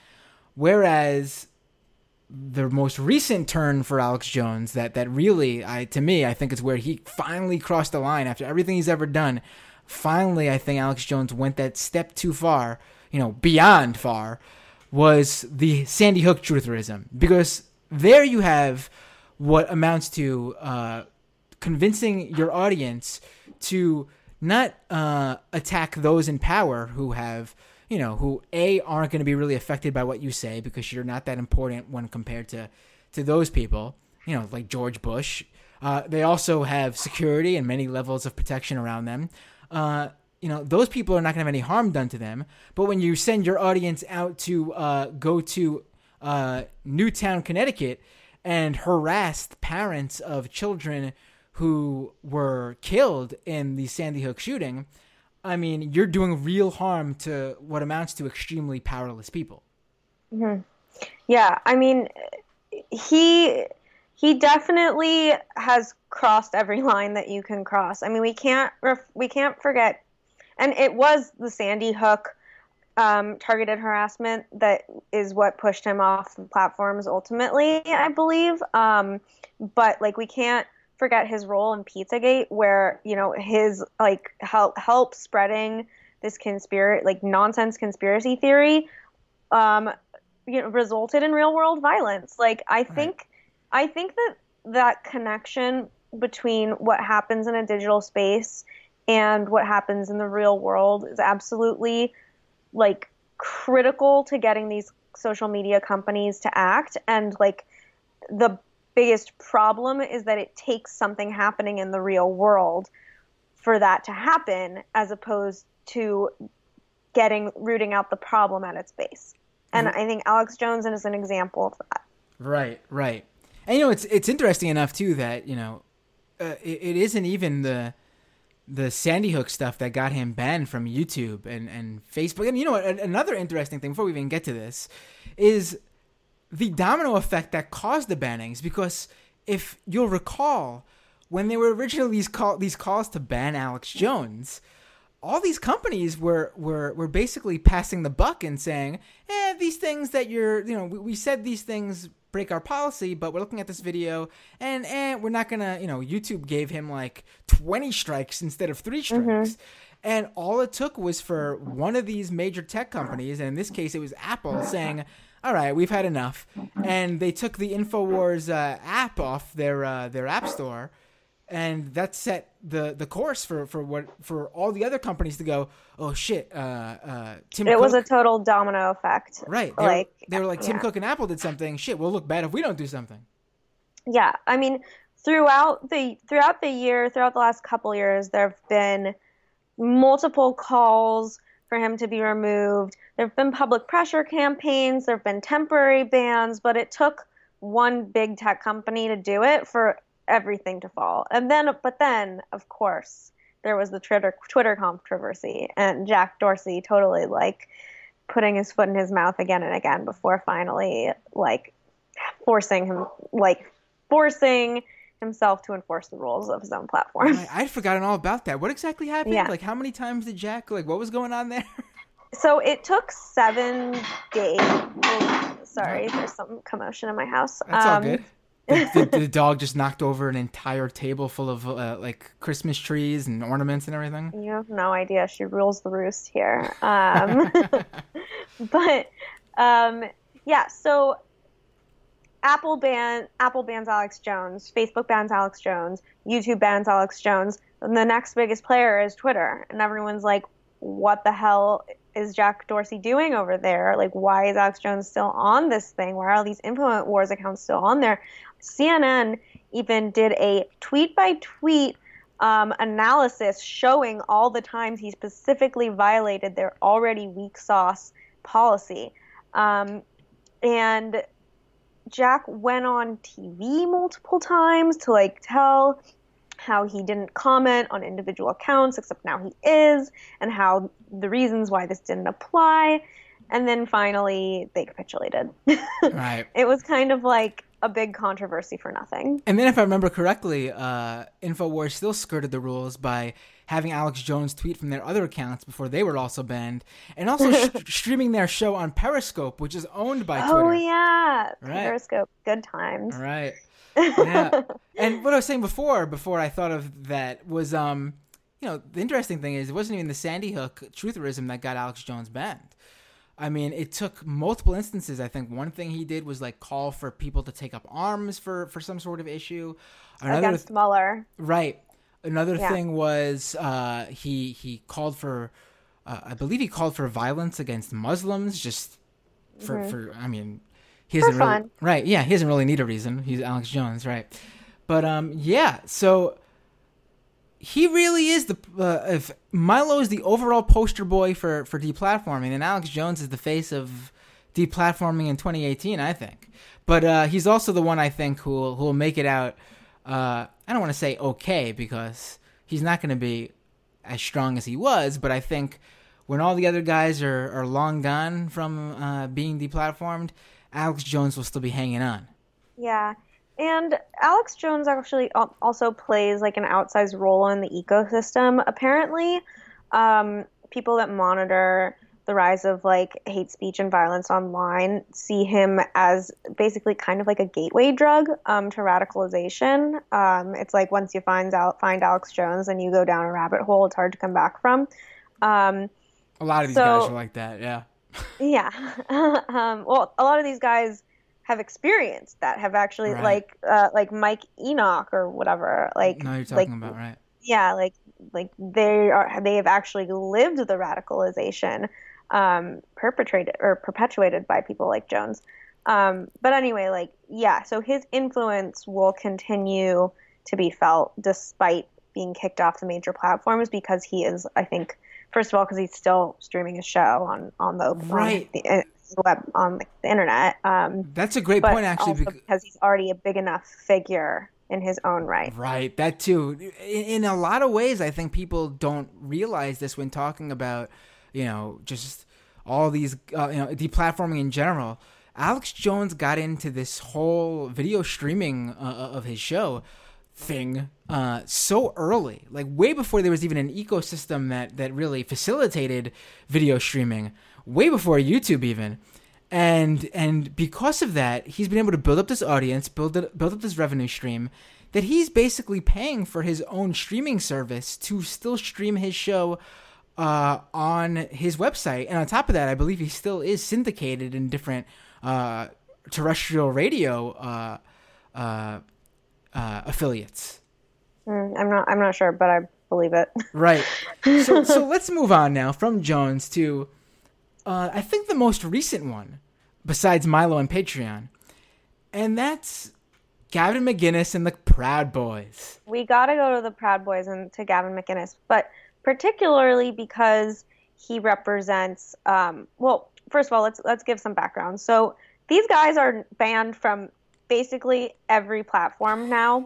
Whereas the most recent turn for Alex Jones, that, that really, I to me, I think it's where he finally crossed the line after everything he's ever done. Finally, I think Alex Jones went that step too far, you know, beyond far, was the Sandy Hook trutherism. Because there you have what amounts to uh, convincing your audience to not uh, attack those in power who have, you know, who A, aren't going to be really affected by what you say because you're not that important when compared to, to those people, you know, like George Bush. Uh, they also have security and many levels of protection around them. Uh, you know, those people are not going to have any harm done to them. But when you send your audience out to uh, go to uh, Newtown, Connecticut, and harassed parents of children who were killed in the Sandy Hook shooting, I mean, you're doing real harm to what amounts to extremely powerless people. Mm-hmm. Yeah, I mean, he he definitely has crossed every line that you can cross. I mean, we can't we can't forget, and it was the Sandy Hook um, targeted harassment that is what pushed him off the platforms ultimately, I believe. Um, but like, we can't forget his role in Pizzagate, where, you know, his like help help spreading this conspiracy, like nonsense conspiracy theory, um, you know, resulted in real world violence. Like, I think, right. I think that that connection between what happens in a digital space and what happens in the real world is absolutely like critical to getting these social media companies to act. And like, the biggest problem is that it takes something happening in the real world for that to happen, as opposed to getting rooting out the problem at its base. And mm-hmm. I think Alex Jones is an example of that. Right, right. And you know, it's it's interesting enough too that, you know, uh, it, it isn't even the the Sandy Hook stuff that got him banned from YouTube and, and Facebook. And you know, another interesting thing before we even get to this is the domino effect that caused the bannings. Because if you'll recall, when there were originally these call these calls to ban Alex Jones, all these companies were were were basically passing the buck and saying, "Eh, these things that you're, you know, we, we said these things break our policy, but we're looking at this video and eh, we're not gonna, you know." YouTube gave him like twenty strikes instead of three strikes. Mm-hmm. And all it took was for one of these major tech companies, and in this case it was Apple, saying, "All right, we've had enough." And they took the InfoWars uh, app off their uh, their app store, and that set the, the course for, for what for all the other companies to go, "Oh shit, uh, uh, Tim It Cook." was a total domino effect. Right. They, like, were, they were like, Tim yeah. Cook and Apple did something. Shit, we'll look bad if we don't do something. Yeah, I mean, throughout the throughout the year, throughout the last couple years, there have been multiple calls for him to be removed. There have been public pressure campaigns. There have been temporary bans, but it took one big tech company to do it for everything to fall. And then, but then, of course, there was the Twitter Twitter controversy, and Jack Dorsey totally like putting his foot in his mouth again and again before finally like forcing him, like forcing himself to enforce the rules of his own platform. I, I'd forgotten all about that. What exactly happened? Yeah. Like, how many times did Jack, like, what was going on there? So it took seven days. Oh, sorry, there's some commotion in my house. That's um, all good. The, the, the dog just knocked over an entire table full of uh, like Christmas trees and ornaments and everything. You have no idea. She rules the roost here. Um, but um, yeah, so Apple ban Apple bans Alex Jones, Facebook bans Alex Jones, YouTube bans Alex Jones, and the next biggest player is Twitter. And everyone's like, what the hell is Jack Dorsey doing over there? Like, why is Alex Jones still on this thing? Why are all these InfoWars accounts still on there? C N N even did a tweet by tweet um, analysis showing all the times he specifically violated their already weak sauce policy. Um, and Jack went on T V multiple times to like tell how he didn't comment on individual accounts, except now he is, and how the reasons why this didn't apply. And then finally they capitulated. Right. It was kind of like a big controversy for nothing. And then if I remember correctly, uh, InfoWars still skirted the rules by having Alex Jones tweet from their other accounts before they were also banned, and also sh- streaming their show on Periscope, which is owned by Twitter. Oh, yeah. Right. Periscope. Good times. Right. Yeah. And what I was saying before, before I thought of that, was, um, you know, the interesting thing is it wasn't even the Sandy Hook trutherism that got Alex Jones banned. I mean, it took multiple instances. I think one thing he did was like call for people to take up arms for, for some sort of issue. Another Against th- Mueller. Right. Another yeah. thing was uh, he he called for, uh, I believe he called for violence against Muslims, just for, mm-hmm. for I mean, he doesn't for really, fun. Right, yeah, he doesn't really need a reason. He's Alex Jones, right? But um, yeah, so he really is the uh, if Milo is the overall poster boy for for deplatforming, and Alex Jones is the face of deplatforming in twenty eighteen, I think. But uh, he's also the one, I think, who will, who will make it out, uh, I don't want to say okay, because he's not going to be as strong as he was, but I think when all the other guys are, are long gone from uh, being deplatformed, Alex Jones will still be hanging on. Yeah. And Alex Jones actually also plays like an outsized role in the ecosystem. Apparently, um, people that monitor the rise of like hate speech and violence online see him as basically kind of like a gateway drug um, to radicalization. Um, it's like once you find out find Alex Jones and you go down a rabbit hole, it's hard to come back from. Um, a lot of these so, guys are like that, yeah. yeah. um, well, a lot of these guys have experienced that, have actually right. like uh, like Mike Enoch or whatever. Like, no, you're talking like, about right. Yeah, like like they are they have actually lived the radicalization um, perpetrated or perpetuated by people like Jones. Um, but anyway, like yeah, so his influence will continue to be felt despite being kicked off the major platforms because he is, I think, first of all, because he's still streaming his show on on the right. on the, web on the internet. Um, That's a great point, actually, also because he's already a big enough figure in his own right. Right, that too. In, in a lot of ways, I think people don't realize this when talking about, you know, just all these, uh, you know, deplatforming in general. Alex Jones got into this whole video streaming uh, of his show thing uh, so early, like way before there was even an ecosystem that, that really facilitated video streaming, way before YouTube even. And and because of that, he's been able to build up this audience, build it, build up this revenue stream that he's basically paying for his own streaming service to still stream his show uh, on his website. And on top of that, I believe he still is syndicated in different uh, terrestrial radio uh, uh, uh, affiliates. Mm, I'm not. I'm not sure, but I believe it. Right. So so let's move on now from Jones to. Uh, I think the most recent one, besides Milo and Patreon, and that's Gavin McInnes and the Proud Boys. We got to go to the Proud Boys and to Gavin McInnes, but particularly because he represents. Um, well, first of all, let's let's give some background. So these guys are banned from basically every platform now,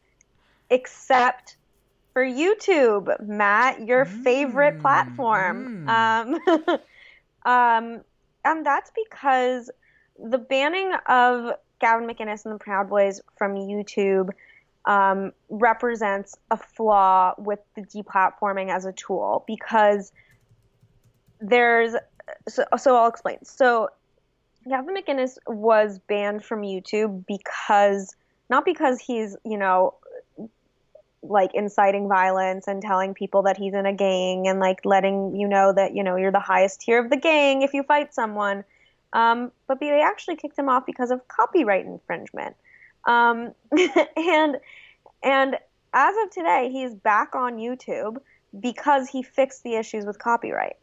except for YouTube. Matt, your mm, favorite platform. Mm. Um, Um, and that's because the banning of Gavin McInnes and the Proud Boys from YouTube um, represents a flaw with the deplatforming as a tool because there's so, so I'll explain. So Gavin McInnes was banned from YouTube because not because he's, you know, like inciting violence and telling people that he's in a gang and like letting you know that, you know, you're the highest tier of the gang if you fight someone. Um, but they actually kicked him off because of copyright infringement. Um, and, and as of today, he's back on YouTube because he fixed the issues with copyright.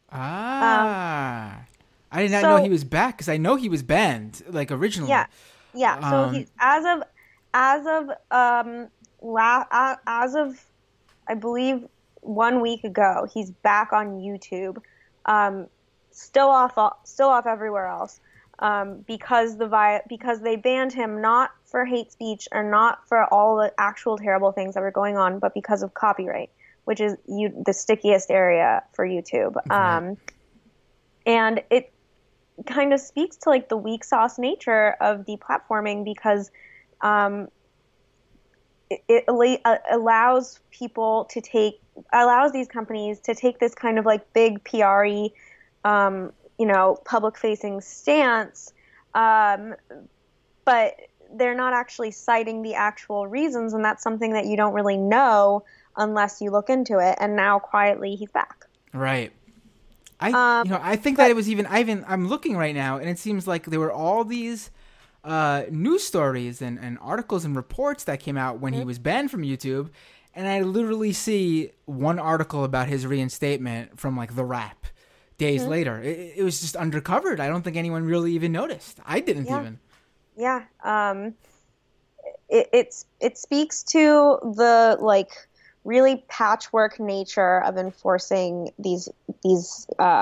Ah, um, I did not so, know he was back because I know he was banned like originally. Yeah. Yeah. So um, he, as of, as of, um, La- as of, I believe, one week ago, he's back on YouTube, um, still off, still off everywhere else, um, because the vi- because they banned him not for hate speech or not for all the actual terrible things that were going on, but because of copyright, which is you, the stickiest area for YouTube. Okay. Um, and it kind of speaks to like the weak sauce nature of deplatforming because. Um, It, it allows people to take, allows these companies to take this kind of like big P R-y, um, you know, public-facing stance, um, but they're not actually citing the actual reasons, and that's something that you don't really know unless you look into it. And now, quietly, he's back. Right. I, um, you know, I think but, that it was even. I even I'm looking right now, and it seems like there were all these. Uh, news stories and, and articles and reports that came out when mm-hmm. he was banned from YouTube, and I literally see one article about his reinstatement from like The Wrap days mm-hmm. later. It, it was just undercovered. I don't think anyone really even noticed. I didn't yeah. even. Yeah. Um, it, it's it speaks to the like really patchwork nature of enforcing these these uh,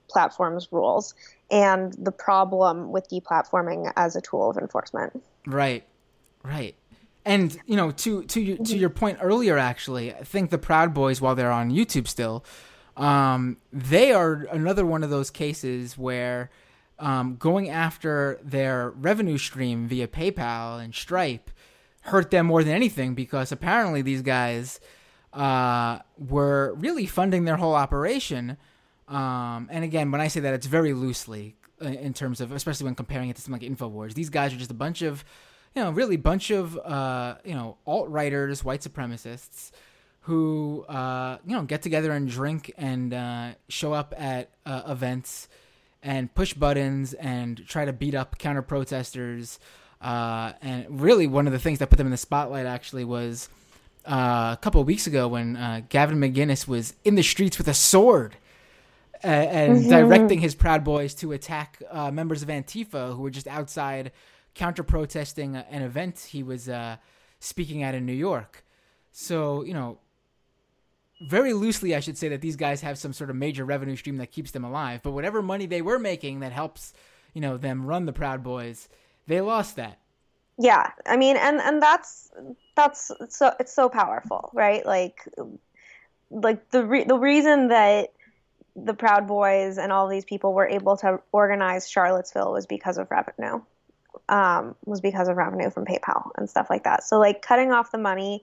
platform's rules and the problem with deplatforming as a tool of enforcement. Right, right. And, you know, to to your, to your point earlier, actually, I think the Proud Boys, while they're on YouTube still, um, they are another one of those cases where um, going after their revenue stream via PayPal and Stripe hurt them more than anything, because apparently these guys uh, were really funding their whole operation. Um, and again, when I say that, it's very loosely in terms of, especially when comparing it to something like InfoWars. These guys are just a bunch of, you know, really bunch of, uh, you know, alt-righters, white supremacists who, uh, you know, get together and drink and uh, show up at uh, events and push buttons and try to beat up counter-protesters. Uh, and really one of the things that put them in the spotlight actually was uh, a couple of weeks ago when uh, Gavin McInnes was in the streets with a sword uh, and mm-hmm. directing his Proud Boys to attack uh, members of Antifa who were just outside counter-protesting an event he was uh, speaking at in New York. So, you know, very loosely I should say that these guys have some sort of major revenue stream that keeps them alive. But whatever money they were making that helps, you know, them run the Proud Boys, they lost that. Yeah, I mean, and, and that's that's so it's so powerful, right? Like, like the re- the reason that the Proud Boys and all these people were able to organize Charlottesville was because of revenue, um, was because of revenue from PayPal and stuff like that. So, like, cutting off the money,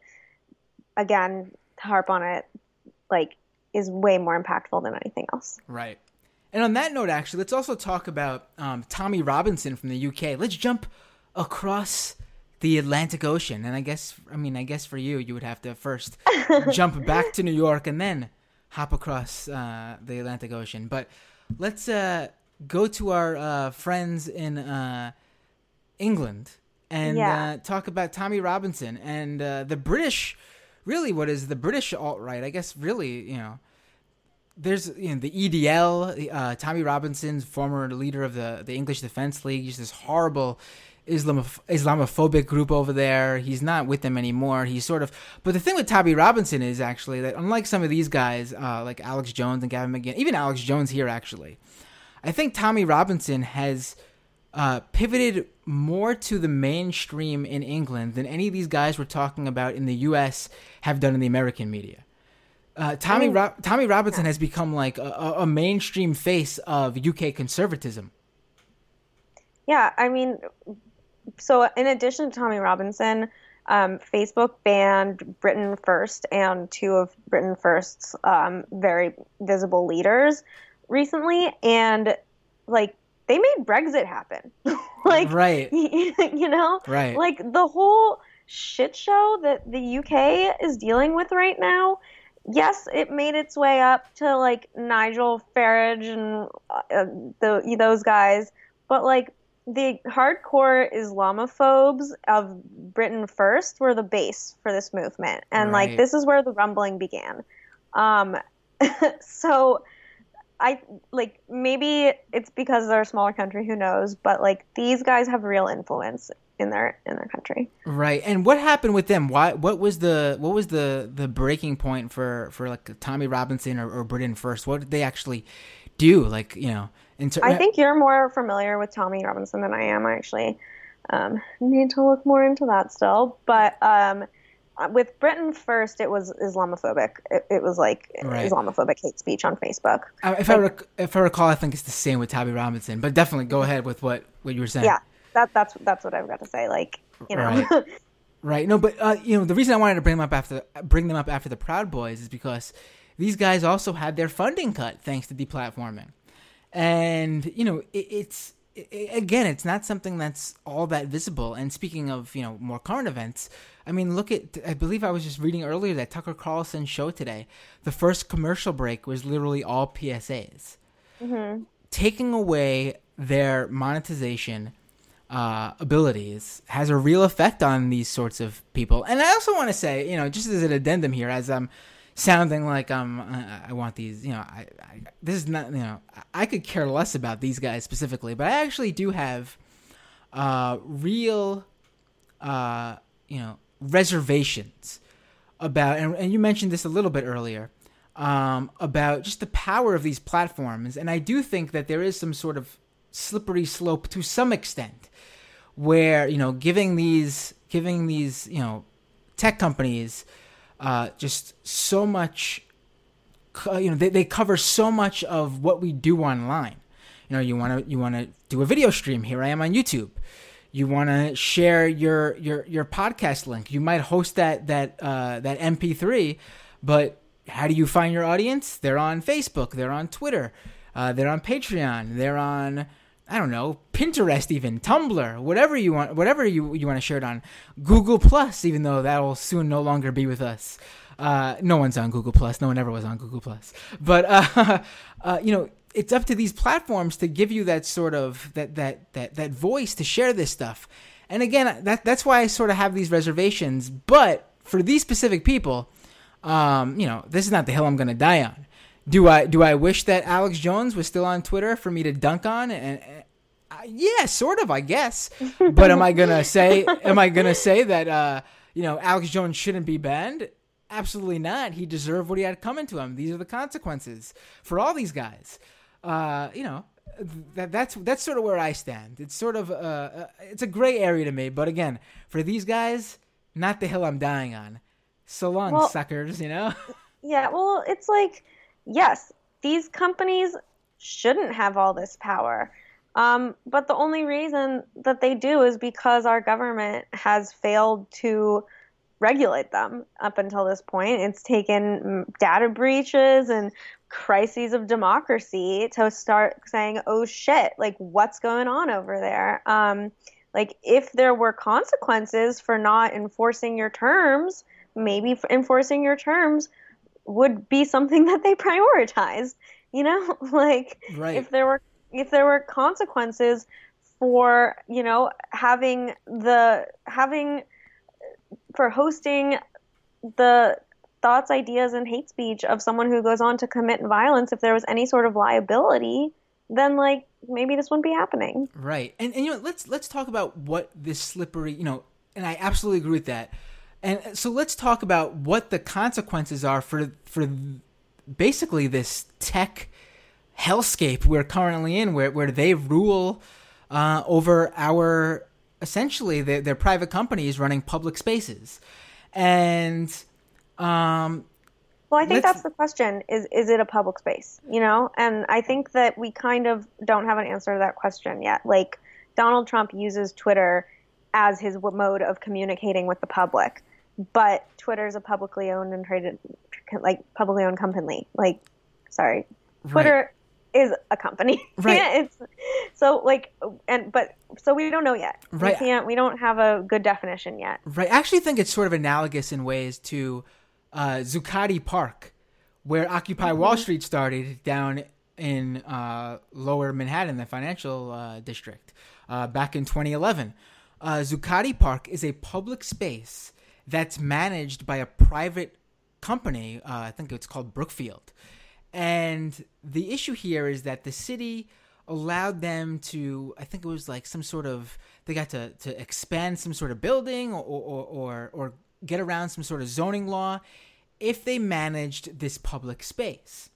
again, to harp on it, like, is way more impactful than anything else. Right. And on that note, actually, let's also talk about um, Tommy Robinson from the U K. Let's jump across the Atlantic Ocean. And I guess, I mean, I guess for you, you would have to first jump back to New York and then hop across uh, the Atlantic Ocean. But let's uh, go to our uh, friends in uh, England and yeah. uh, talk about Tommy Robinson and uh, the British, really what is the British alt-right, I guess, really, you know, there's, you know, the E D L, uh, Tommy Robinson's former leader of the, the English Defense League. He's this horrible Islamoph- Islamophobic group over there. He's not with them anymore. He's sort of, but the thing with Tommy Robinson is actually that unlike some of these guys, uh, like Alex Jones and Gavin McInnes, even Alex Jones here actually, I think Tommy Robinson has uh, pivoted more to the mainstream in England than any of these guys we're talking about in the U S have done in the American media. Uh, Tommy I mean, Ro- Tommy Robinson yeah. has become like a, a mainstream face of U K conservatism. Yeah, I mean, so in addition to Tommy Robinson, um, Facebook banned Britain First and two of Britain First's um, very visible leaders recently, and like they made Brexit happen. like, right? You know, right? Like the whole shit show that the U K is dealing with right now. Yes, it made its way up to like Nigel Farage and uh, the those guys, but like the hardcore Islamophobes of Britain First were the base for this movement, and right. like this is where the rumbling began. Um, so I like maybe it's because they're a smaller country, who knows? But like these guys have real influence in their in their country. Right. And what happened with them? Why what was the what was the, the breaking point for, for like Tommy Robinson or, or Britain First? What did they actually do? Like, you know, in ter- I think you're more familiar with Tommy Robinson than I am. I actually um, need to look more into that still. But um, with Britain First, it was Islamophobic. It, it was like right. Islamophobic hate speech on Facebook. Uh, if like, I rec- if I recall, I think it's the same with Tommy Robinson. But definitely go ahead with what, what you were saying. Yeah. That, that's that's what I've got to say. Like, you know, right. right. No, but uh, you know, the reason I wanted to bring them up after bring them up after the Proud Boys is because these guys also had their funding cut thanks to deplatforming, and you know, it, it's it, again, it's not something that's all that visible. And speaking of, you know, more current events, I mean, look at I believe I was just reading earlier that Tucker Carlson's show today, the first commercial break was literally all P S As, mm-hmm. taking away their monetization Uh, abilities has a real effect on these sorts of people. And I also want to say, you know, just as an addendum here, as I'm sounding like um, I, I want these, you know, I, I this is not, you know, I could care less about these guys specifically, but I actually do have uh, real, uh, you know, reservations about, and, and you mentioned this a little bit earlier, um, about just the power of these platforms. And I do think that there is some sort of slippery slope to some extent where, you know, giving these, giving these, you know, tech companies uh, just so much, you know, they, they cover so much of what we do online. You know, you want to, you want to do a video stream. Here I am on YouTube. You want to share your, your, your podcast link. You might host that, that, uh, that M P three, but how do you find your audience? They're on Facebook. They're on Twitter. Uh, they're on Patreon. They're on, I don't know, Pinterest, even Tumblr, whatever you want, whatever you, you want to share it on. Google Plus, even though that will soon no longer be with us. Uh, no one's on Google Plus. No one ever was on Google Plus. But, uh, uh, you know, it's up to these platforms to give you that sort of, that, that, that, that voice to share this stuff. And again, that, that's why I sort of have these reservations. But for these specific people, um, you know, this is not the hill I'm going to die on. Do I, do I wish that Alex Jones was still on Twitter for me to dunk on? And, and uh, yeah, sort of, I guess. But am I going to say, am I going to say that, uh, you know, Alex Jones shouldn't be banned? Absolutely not. He deserved what he had coming to him. These are the consequences for all these guys. Uh, you know, that that's that's sort of where I stand. It's sort of uh, uh, it's a gray area to me. But again, for these guys, not the hill I'm dying on. So long, well, suckers. You know. Yeah. Well, it's like, yes, these companies shouldn't have all this power. Um, but the only reason that they do is because our government has failed to regulate them up until this point. It's taken data breaches and crises of democracy to start saying, oh shit, like what's going on over there? Um, like if there were consequences for not enforcing your terms, maybe enforcing your terms would be something that they prioritized, you know, like right. if there were, if there were consequences for, you know, having the, having, for hosting the thoughts, ideas, and hate speech of someone who goes on to commit violence, if there was any sort of liability, then like maybe this wouldn't be happening. Right. And, and you know, let's let's talk about what this slippery, you know, and I absolutely agree with that. And so let's talk about what the consequences are for for basically this tech hellscape we're currently in, where where they rule uh, over our, essentially their, their private companies running public spaces. And um, well, I think that's the question, is is it a public space, you know? And I think that we kind of don't have an answer to that question yet. Like Donald Trump uses Twitter as his mode of communicating with the public, but Twitter is a publicly owned and traded, like publicly owned company. Like, sorry, Twitter right. is a company. Right. It's so like, and, but, so we don't know yet. Right. We can't, we don't have a good definition yet. Right. I actually think it's sort of analogous in ways to uh, Zuccotti Park, where Occupy mm-hmm. Wall Street started down in uh, lower Manhattan, the financial uh, district, uh, back in twenty eleven. Uh, Zuccotti Park is a public space that's managed by a private company. Uh, I think it's called Brookfield. And the issue here is that the city allowed them to, I think it was like some sort of, they got to, to expand some sort of building or, or, or, or get around some sort of zoning law if they managed this public space.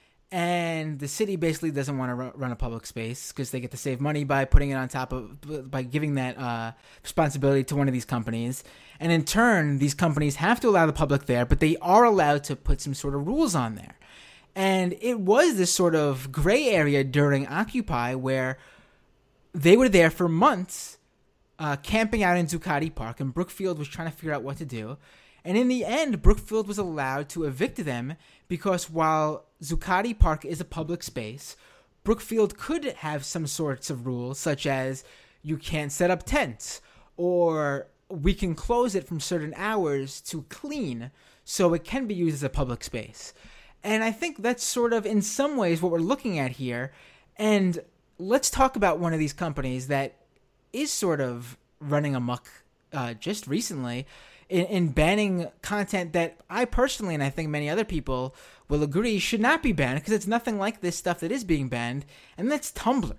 And the city basically doesn't want to run a public space because they get to save money by putting it on top of, by giving that uh, responsibility to one of these companies. And in turn, these companies have to allow the public there, but they are allowed to put some sort of rules on there. And it was this sort of gray area during Occupy where they were there for months uh, camping out in Zuccotti Park, and Brookfield was trying to figure out what to do. And in the end, Brookfield was allowed to evict them because while Zuccotti Park is a public space, Brookfield could have some sorts of rules, such as you can't set up tents, or we can close it from certain hours to clean so it can be used as a public space. And I think that's sort of, in some ways, what we're looking at here. And let's talk about one of these companies that is sort of running amok uh, just recently in, in banning content that I personally, and I think many other people will agree, should not be banned because it's nothing like this stuff that is being banned, and that's Tumblr.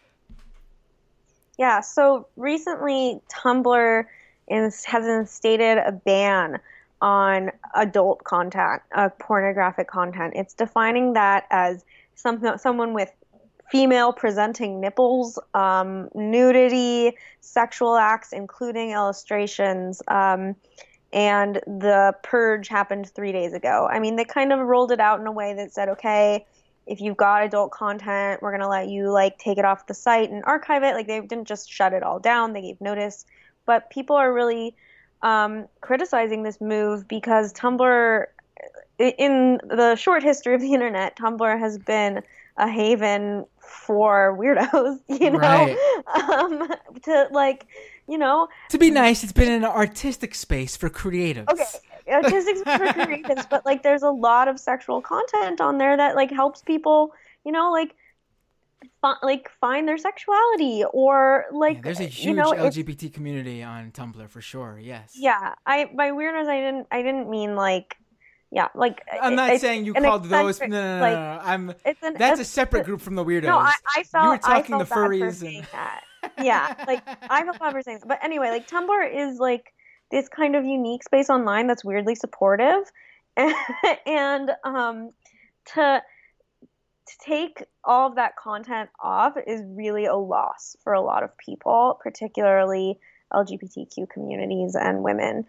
Yeah, so recently Tumblr is, has instated a ban on adult content, uh, pornographic content. It's defining that as some, someone with female presenting nipples, um, nudity, sexual acts, including illustrations. Um, and the purge happened three days ago. I mean, they kind of rolled it out in a way that said, okay, if you've got adult content, we're going to let you like take it off the site and archive it. Like they didn't just shut it all down. They gave notice. But people are really um, criticizing this move because Tumblr, in the short history of the internet, Tumblr has been a haven for weirdos, you know, right. um, to like, you know, to be nice, it's been an artistic space for creatives. Okay, artistic space for creatives, but like, there's a lot of sexual content on there that like helps people, you know, like, fi- like find their sexuality or like. Yeah, there's a huge you know, L G B T community on Tumblr for sure. Yes. Yeah, I by weirdness, I didn't, I didn't mean like. Yeah, like I'm not it, saying you called those. No, no, no, like, no, no. I'm. It's an, that's it's, a separate group from the weirdos. No, I, I felt. You were talking I felt the furries bad for and. That. Yeah, like I felt bad for saying that. But anyway, like Tumblr is like this kind of unique space online that's weirdly supportive, and, and um, to to take all of that content off is really a loss for a lot of people, particularly L G B T Q communities and women,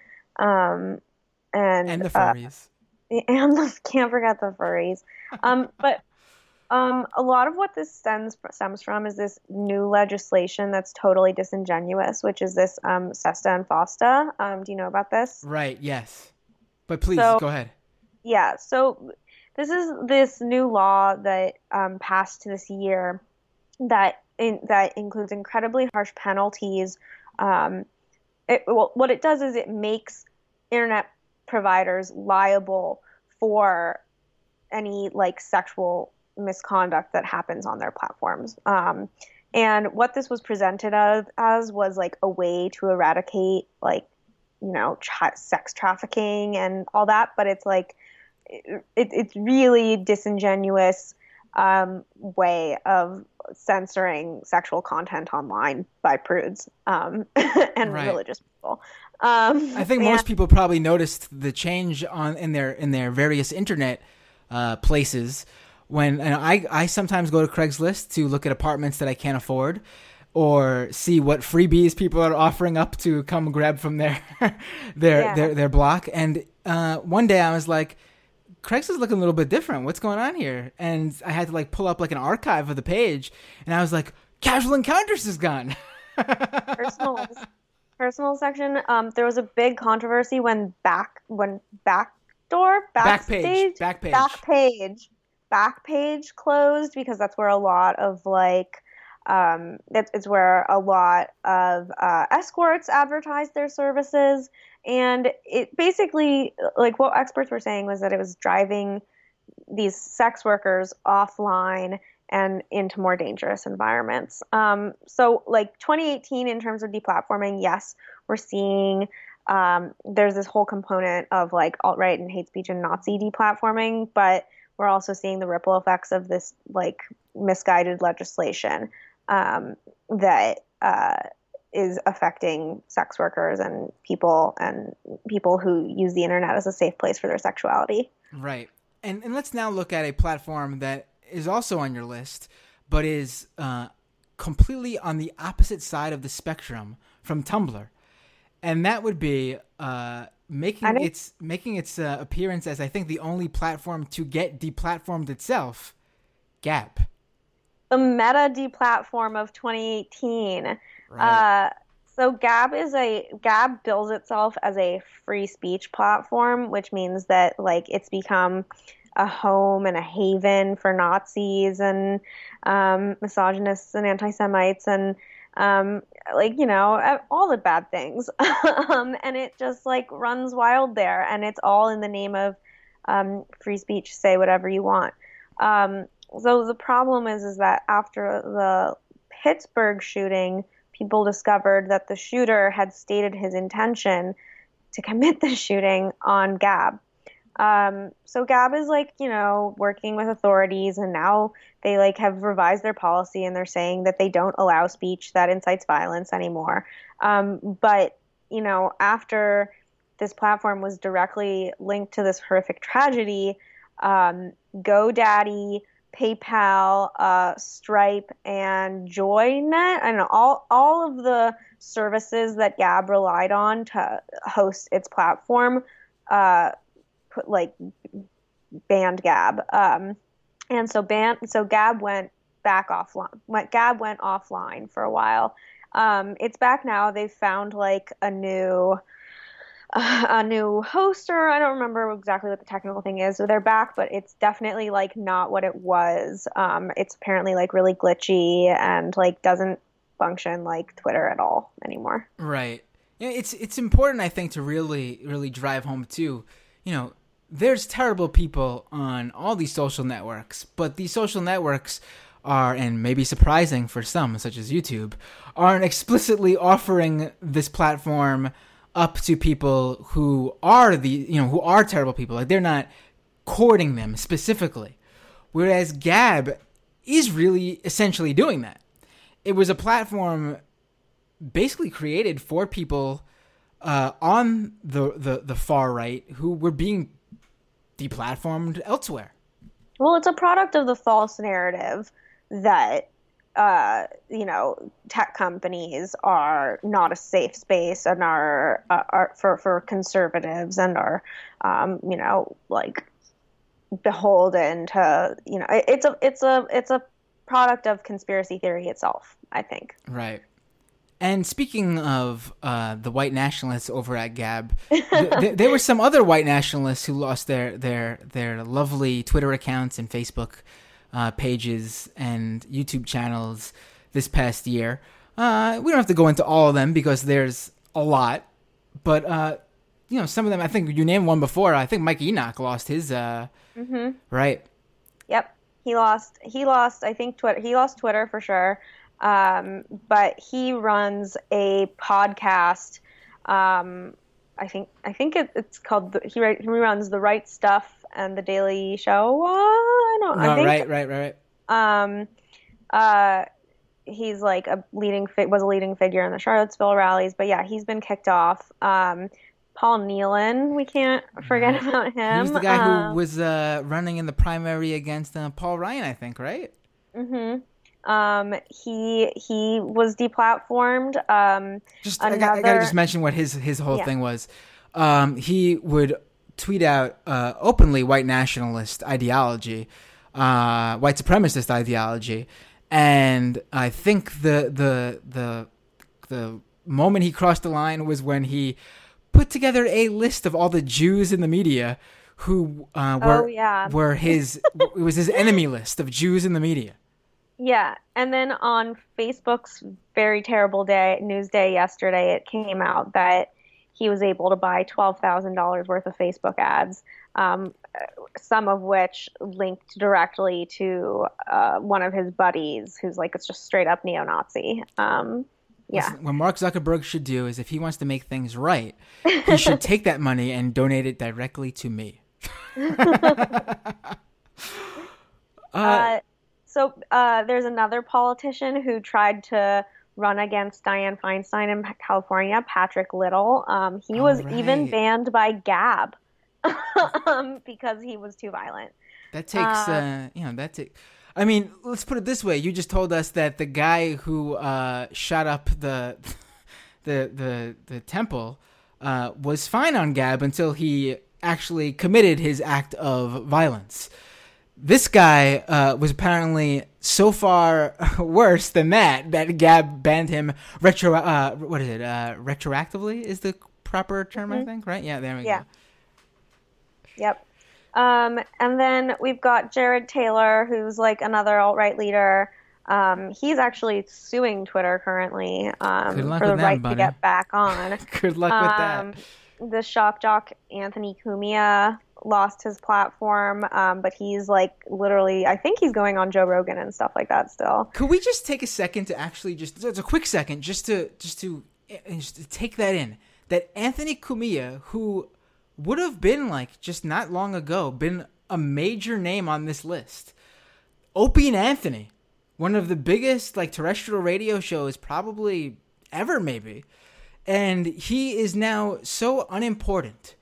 um, and and the furries. Uh, And the, can't forget the furries. Um, but um, a lot of what this stems stems from is this new legislation that's totally disingenuous, which is this um, SESTA and FOSTA. Um, do you know about this? Right. Yes. But please so, go ahead. Yeah. So this is this new law that um, passed this year that in, that includes incredibly harsh penalties. Um, it, well, what it does is it makes internet providers liable for any like sexual misconduct that happens on their platforms. Um, and what this was presented as, as was like a way to eradicate like, you know, tra- sex trafficking and all that. But it's like, it, it's really disingenuous um, way of censoring sexual content online by prudes um, and right. religious people. Um, I think and, most people probably noticed the change on in their in their various internet uh, places. When and I I sometimes go to Craigslist to look at apartments that I can't afford, or see what freebies people are offering up to come grab from their their, yeah. their their block. And uh, one day I was like, Craigslist is looking a little bit different. What's going on here? And I had to like pull up like an archive of the page, and I was like, Casual Encounters is gone. Personal. Personal section. Um, there was a big controversy when back when backdoor backstage back page back page back page closed because that's where a lot of like um that's it's where a lot of uh, escorts advertise their services, and it basically like what experts were saying was that it was driving these sex workers offline and into more dangerous environments. Um, so like twenty eighteen in terms of deplatforming, yes, we're seeing um, there's this whole component of like alt-right and hate speech and Nazi deplatforming, but we're also seeing the ripple effects of this like misguided legislation um, that uh, is affecting sex workers and people and people who use the internet as a safe place for their sexuality. Right. And and let's now look at a platform that is also on your list, but is uh, completely on the opposite side of the spectrum from Tumblr, and that would be uh, making its making its uh, appearance as I think the only platform to get deplatformed itself, Gab. The meta deplatform of twenty eighteen. Right. Uh, so Gab is a Gab bills itself as a free speech platform, which means that like it's become a home and a haven for Nazis and um, misogynists and anti-Semites and um, like, you know, all the bad things. um, and it just like runs wild there, and it's all in the name of um, free speech. Say whatever you want. Um, so the problem is, is that after the Pittsburgh shooting, people discovered that the shooter had stated his intention to commit the shooting on Gab. Um, so Gab is like, you know, working with authorities, and now they like have revised their policy, and they're saying that they don't allow speech that incites violence anymore. Um, but, you know, after this platform was directly linked to this horrific tragedy, um, GoDaddy, PayPal, uh, Stripe, and Joynet, and all all of the services that Gab relied on to host its platform, uh, put like banned Gab, um, and so ban so Gab went back offline. Went Gab went offline for a while. Um, it's back now. They've found like a new. Uh, a new hoster. I don't remember exactly what the technical thing is. So they're back, but it's definitely like not what it was. Um, it's apparently like really glitchy and like doesn't function like Twitter at all anymore. Right. Yeah, it's it's important, I think, to really really drive home too. You know, there's terrible people on all these social networks, but these social networks are, and maybe surprising for some, such as YouTube, aren't explicitly offering this platform up to people who are the, you know, who are terrible people. Like, they're not courting them specifically. Whereas Gab is really essentially doing that. It was a platform basically created for people uh, on the, the, the far right who were being deplatformed elsewhere. Well, it's a product of the false narrative that Uh, you know, tech companies are not a safe space and are, uh, are for, for conservatives and are, um, you know, like beholden to, you know, it, it's a, it's a, it's a product of conspiracy theory itself, I think. Right. And speaking of uh, the white nationalists over at Gab, th- th- there were some other white nationalists who lost their, their, their lovely Twitter accounts and Facebook Uh, pages and YouTube channels this past year. Uh, we don't have to go into all of them because there's a lot, but uh, you know, some of them. I think you named one before. I think Mike Enoch lost his. Uh, mm-hmm. Right. Yep, he lost. He lost. I think Twitter. He lost Twitter for sure. Um, but he runs a podcast. Um, I think. I think it, it's called. The, he he runs The Right Stuff and The Daily Show. Uh, I don't. Oh, I think, right, right, right, right. Um, uh, he's like a leading fi- was a leading figure in the Charlottesville rallies, but yeah, he's been kicked off. Um, Paul Nealon, we can't forget right. about him. He was the guy um, who was uh, running in the primary against uh, Paul Ryan, I think, right? Mm-hmm. Um, he he was deplatformed. Um, just another... I, got, I gotta just mention what his his whole yeah. thing was. Um, he would tweet out uh, openly white nationalist ideology, uh, white supremacist ideology, and I think the the the the moment he crossed the line was when he put together a list of all the Jews in the media who uh, were oh, yeah. were his it was his enemy list of Jews in the media. Yeah, and then on Facebook's very terrible day news day yesterday, it came out that he was able to buy twelve thousand dollars worth of Facebook ads, um, some of which linked directly to uh, one of his buddies who's like, it's just straight up neo-Nazi. Um, yeah. Listen, what Mark Zuckerberg should do is if he wants to make things right, he should take that money and donate it directly to me. uh, uh, so uh, there's another politician who tried to run against Dianne Feinstein in California, Patrick Little. Um, he was right. even banned by Gab um, because he was too violent. That takes, uh, uh, you know, that takes. I mean, let's put it this way: you just told us that the guy who uh, shot up the the the the temple uh, was fine on Gab until he actually committed his act of violence. This guy uh, was apparently so far worse than that that Gab banned him retro. Uh, what is it? Uh, retroactively is the proper term, mm-hmm. I think. Right? Yeah. There we yeah. go. Yep. Um, and then we've got Jared Taylor, who's like another alt-right leader. Um, he's actually suing Twitter currently um, for the them, right buddy. to get back on. Good luck with um, that. The shock jock Anthony Cumia lost his platform, um, but he's like literally, I think he's going on Joe Rogan and stuff like that still. Could we just take a second to actually just, it's a quick second, just to just to, just to take that in, that Anthony Cumia, who would have been like just not long ago been a major name on this list. Opie and Anthony, one of the biggest like terrestrial radio shows probably ever, maybe. And he is now so unimportant,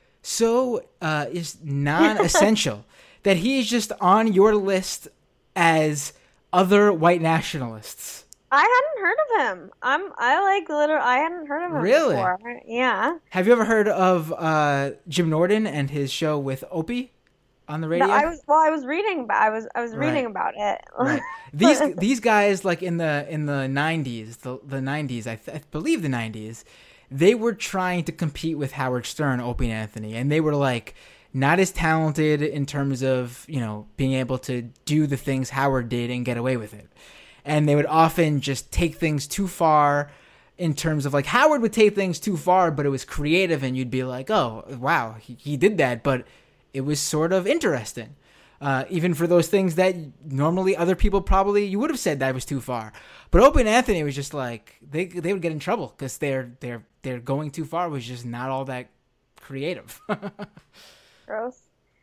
so uh, is non-essential that he is just on your list as other white nationalists. I hadn't heard of him. I'm. I like literally. I hadn't heard of him really? before. Yeah. Have you ever heard of uh, Jim Norton and his show with Opie on the radio? No, I was. Well, I was reading. I was. I was Right. reading about it. Right. These these guys, like in the in the nineties, the the nineties, I, th- I believe the nineties, they were trying to compete with Howard Stern, Opie and Anthony, and they were like not as talented in terms of, you know, being able to do the things Howard did and get away with it. And they would often just take things too far in terms of, like, Howard would take things too far, but it was creative, and you'd be like, oh, wow, he, he did that, but it was sort of interesting. Uh, even for those things that normally other people probably, you would have said that was too far. But Opie and Anthony was just like, they they would get in trouble because they're, they're, they're going too far was just not all that creative. Gross.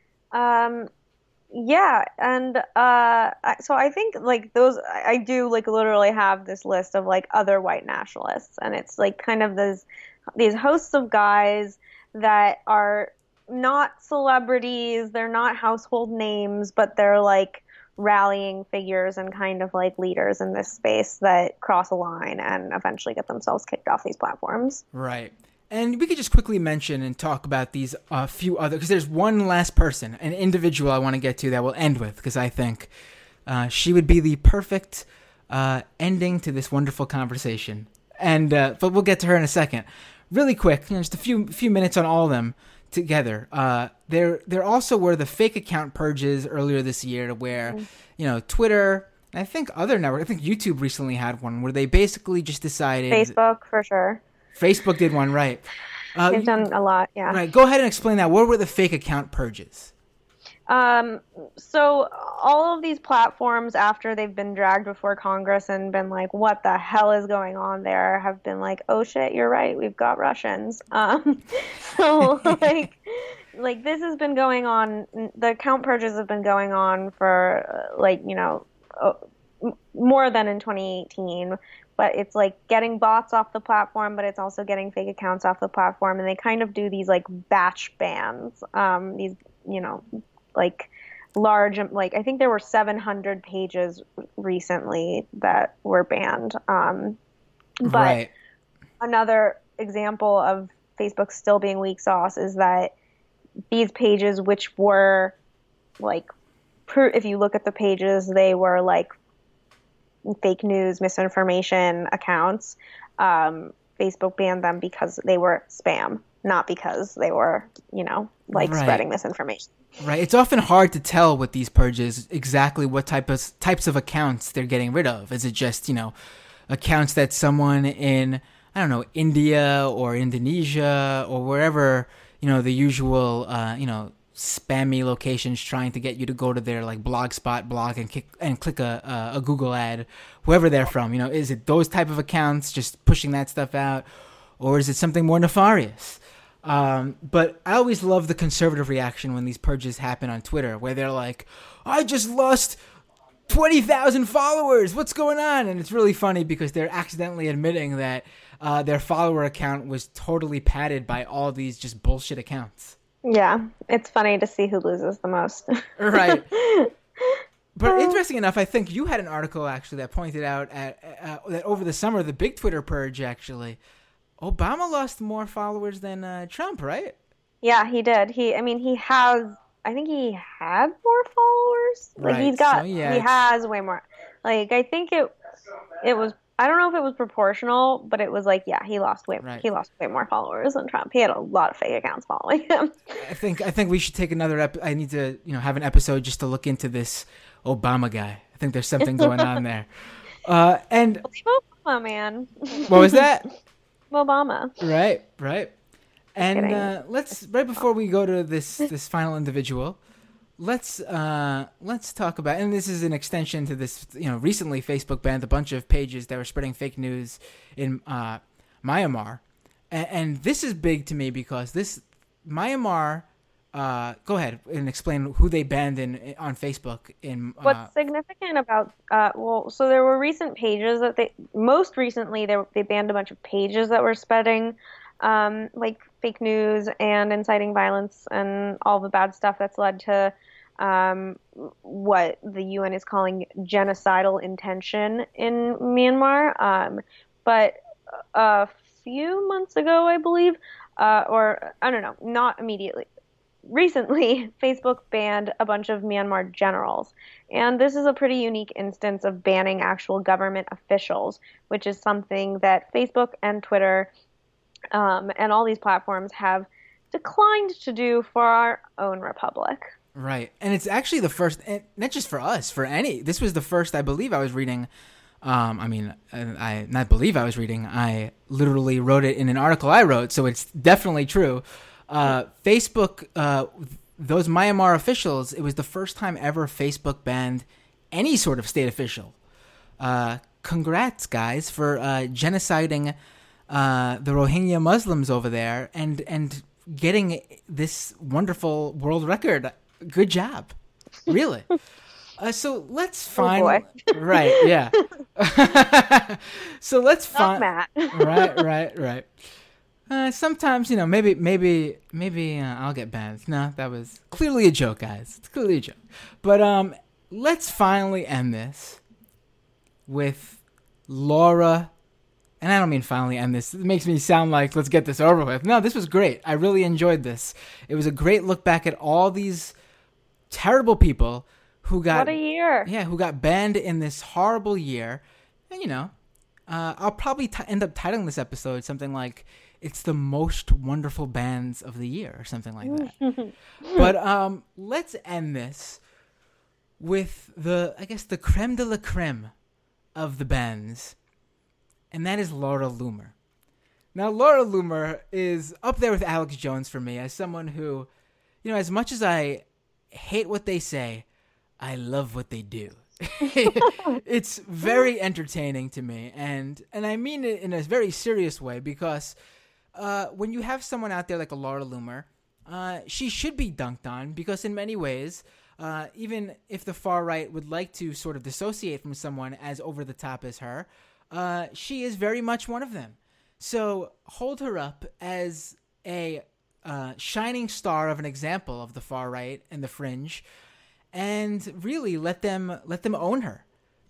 Um, yeah, and uh, I- so I think like those, I I do like literally have this list of like other white nationalists, and it's like kind of these these hosts of guys that are not celebrities, they're not household names, but they're like rallying figures and kind of like leaders in this space that cross a line and eventually get themselves kicked off these platforms. Right. And we could just quickly mention and talk about these uh, few other, because there's one last person, an individual I want to get to that we'll end with, because I think uh, she would be the perfect uh, ending to this wonderful conversation. And uh, but we'll get to her in a second. Really quick, you know, just a few few minutes on all of them together. Uh, there there also were the fake account purges earlier this year, where you know Twitter. And I think other networks. I think YouTube recently had one where they basically just decided. Facebook for sure. Facebook did one, right. Uh, They've done a lot, yeah. Right. Go ahead and explain that. What were the fake account purges? Um, so all of these platforms, after they've been dragged before Congress and been like, what the hell is going on there, have been like, oh shit, you're right, we've got Russians. Um, so like, like this has been going on, the account purges have been going on for uh, like, you know, uh, more than in twenty eighteen. But it's like getting bots off the platform, but it's also getting fake accounts off the platform. And they kind of do these like batch bans, um, these, you know, like large, like I think there were seven hundred pages recently that were banned. Um, but right. Another example of Facebook still being weak sauce is that these pages, which were like, if you look at the pages, they were like fake news, misinformation accounts. Um, Facebook banned them because they were spam, not because they were, you know, like right. spreading misinformation. Right. It's often hard to tell with these purges exactly what type of types of accounts they're getting rid of. Is it just, you know, accounts that someone in, I don't know, India or Indonesia or wherever, you know, the usual, uh, you know, spammy locations trying to get you to go to their like Blogspot blog and kick, and click a, a a Google ad, whoever they're from. You know, is it those type of accounts just pushing that stuff out, or is it something more nefarious? Um, but I always love the conservative reaction when these purges happen on Twitter, where they're like, "I just lost twenty thousand followers. What's going on?" And it's really funny because they're accidentally admitting that uh, their follower account was totally padded by all these just bullshit accounts. Yeah, it's funny to see who loses the most. Right. But interesting enough, I think you had an article actually that pointed out at, uh, that over the summer, the big Twitter purge actually, Obama lost more followers than uh, Trump, right? Yeah, he did. He, I mean, he has. I think he had more followers. Like Right, he's got. so, yeah, he it's- has way more. Like I think it. It was. I don't know if it was proportional, but it was like, yeah, he lost way. Right. He lost way more followers than Trump. He had a lot of fake accounts following him. I think I think we should take another. Ep- I need to, you know, have an episode just to look into this Obama guy. I think there's something going on there. Uh, and Obama, man. what was that? Obama. Right, right. And kidding. uh, let's right before we go to this this final individual, let's uh, let's talk about. And this is an extension to this. You know, recently Facebook banned a bunch of pages that were spreading fake news in uh, Myanmar, and, and this is big to me because this Myanmar Uh, go ahead and explain who they banned in on Facebook. In uh, What's significant about uh, well, so there were recent pages that they most recently they they banned a bunch of pages that were spreading um, like fake news and inciting violence and all the bad stuff that's led to um, what the U N is calling genocidal intention in Myanmar. Um, but a few months ago, I believe, uh, or I don't know, not immediately. Recently, Facebook banned a bunch of Myanmar generals, and this is a pretty unique instance of banning actual government officials, which is something that Facebook and Twitter um, and all these platforms have declined to do for our own republic. Right, and it's actually the first, not just for us, for any. This was the first, I believe, I was reading. Um, I mean, I, I not believe I was reading. I literally wrote it in an article I wrote, so it's definitely true. Uh, Facebook, uh, those Myanmar officials, it was the first time ever Facebook banned any sort of state official. Uh, congrats, guys, for uh, genociding uh, the Rohingya Muslims over there and and getting this wonderful world record. Good job. Really. Uh, so let's find... Oh boy. Right, yeah. So let's find... Matt. Right, right, right. Uh, sometimes, you know, maybe, maybe, maybe uh, I'll get banned. No, that was clearly a joke, guys. It's clearly a joke. But um, let's finally end this with Laura. And I don't mean finally end this. It makes me sound like let's get this over with. No, this was great. I really enjoyed this. It was a great look back at all these terrible people who got... What a year. Yeah, who got banned in this horrible year. And, you know, uh, I'll probably t- end up titling this episode something like... It's the most wonderful bands of the year or something like that. But um, let's end this with the, I guess, the creme de la creme of the bands. And that is Laura Loomer. Now, Laura Loomer is up there with Alex Jones for me as someone who, you know, as much as I hate what they say, I love what they do. It's very entertaining to me. And, and I mean it in a very serious way because... Uh, when you have someone out there like a Laura Loomer, uh, she should be dunked on because in many ways, uh, even if the far right would like to sort of dissociate from someone as over the top as her, uh, she is very much one of them. So hold her up as a uh, shining star of an example of the far right and the fringe, and really let them let them own her.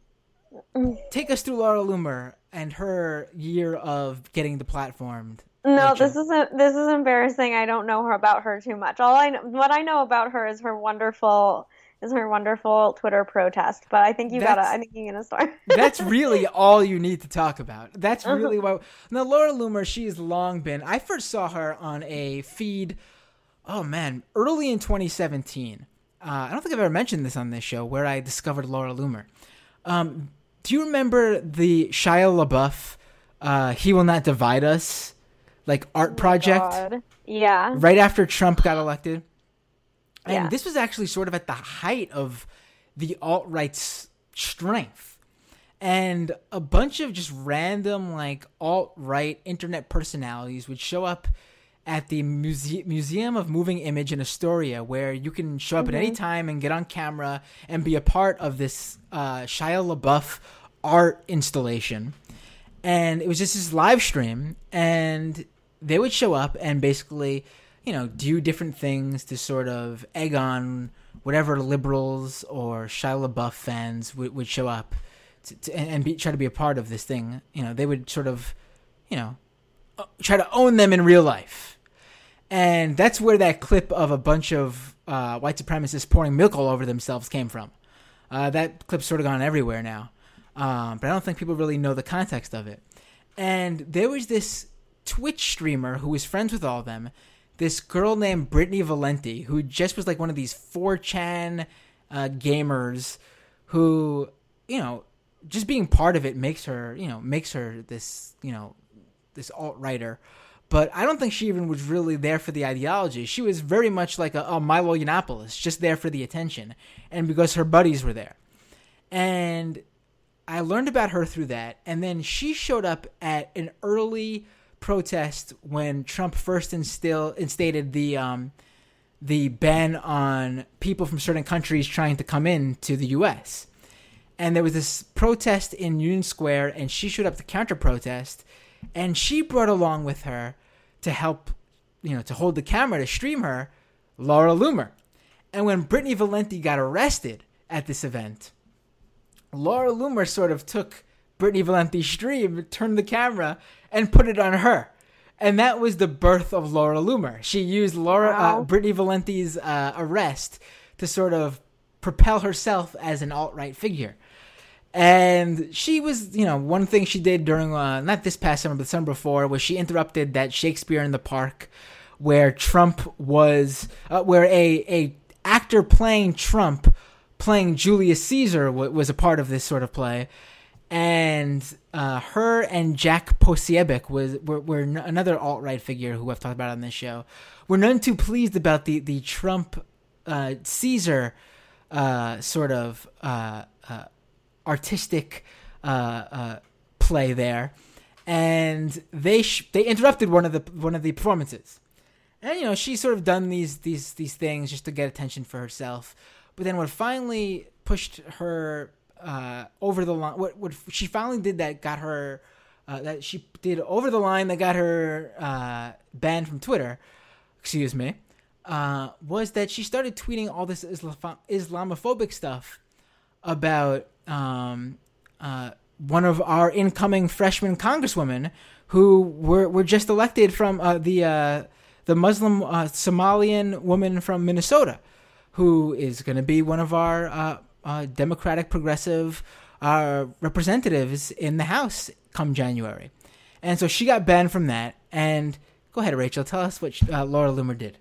Take us through Laura Loomer and her year of getting deplatformed. No, Rachel. this isn't. This is embarrassing. I don't know her about her too much. All I know, what I know about her is her wonderful, is her wonderful Twitter protest. But I think you That's, gotta. I think you're gonna start. That's really all you need to talk about. That's really what. Now, Laura Loomer, she's long been. I first saw her on a feed. Oh man, early in twenty seventeen. Uh, I don't think I've ever mentioned this on this show where I discovered Laura Loomer. Um, do you remember the Shia LaBeouf? Uh, He Will Not Divide Us. Like art oh project, God. Yeah. Right after Trump got elected, and yeah. This was actually sort of at the height of the alt-right's strength, and a bunch of just random like alt-right internet personalities would show up at the Muse- Museum of Moving Image in Astoria, where you can show up mm-hmm. at any time and get on camera and be a part of this uh, Shia LaBeouf art installation. And it was just this live stream, and they would show up and basically, you know, do different things to sort of egg on whatever liberals or Shia LaBeouf fans would, would show up to, to, and be, try to be a part of this thing. You know, they would sort of, you know, try to own them in real life. And that's where that clip of a bunch of uh, white supremacists pouring milk all over themselves came from. Uh, that clip's sort of gone everywhere now. Um, but I don't think people really know the context of it. And there was this Twitch streamer who was friends with all of them, this girl named Brittany Valenti, who just was like one of these four chan uh, gamers who, you know, just being part of it makes her, you know, makes her this, you know, this alt-righter. But I don't think she even was really there for the ideology. She was very much like a, a Milo Yiannopoulos, just there for the attention and because her buddies were there. And I learned about her through that, and then she showed up at an early protest when Trump first instill, instated the um, the ban on people from certain countries trying to come in to the U S. And there was this protest in Union Square, and she showed up to counter-protest, and she brought along with her to help, you know, to hold the camera to stream her, Laura Loomer. And when Brittany Valenti got arrested at this event, Laura Loomer sort of took Brittany Valenti's stream, turned the camera, and put it on her. And that was the birth of Laura Loomer. She used Laura, Wow. uh, Brittany Valenti's uh, arrest to sort of propel herself as an alt-right figure. And she was, you know, one thing she did during, uh, not this past summer, but the summer before, was she interrupted that Shakespeare in the Park where Trump was, uh, where a, a actor playing Trump, playing Julius Caesar w- was a part of this sort of play. And uh, her and Jack Posobiec was were, were n- another alt-right figure who I've talked about on this show. Were none too pleased about the, the Trump uh, Caesar uh, sort of uh, uh, artistic uh, uh, play there, and they sh- they interrupted one of the one of the performances. And you know, she's sort of done these these these things just to get attention for herself. But then what finally pushed her uh, over the line, what what she finally did that got her uh, that she did over the line that got her uh, banned from Twitter, excuse me, uh, was that she started tweeting all this Islam- Islamophobic stuff about um, uh, one of our incoming freshman congresswomen who were were just elected from uh, the uh, the Muslim uh, Somalian woman from Minnesota, who is going to be one of our uh, uh, Democratic progressive uh, representatives in the House come January. And so she got banned from that. And go ahead, Rachel, tell us what uh, Laura Loomer did.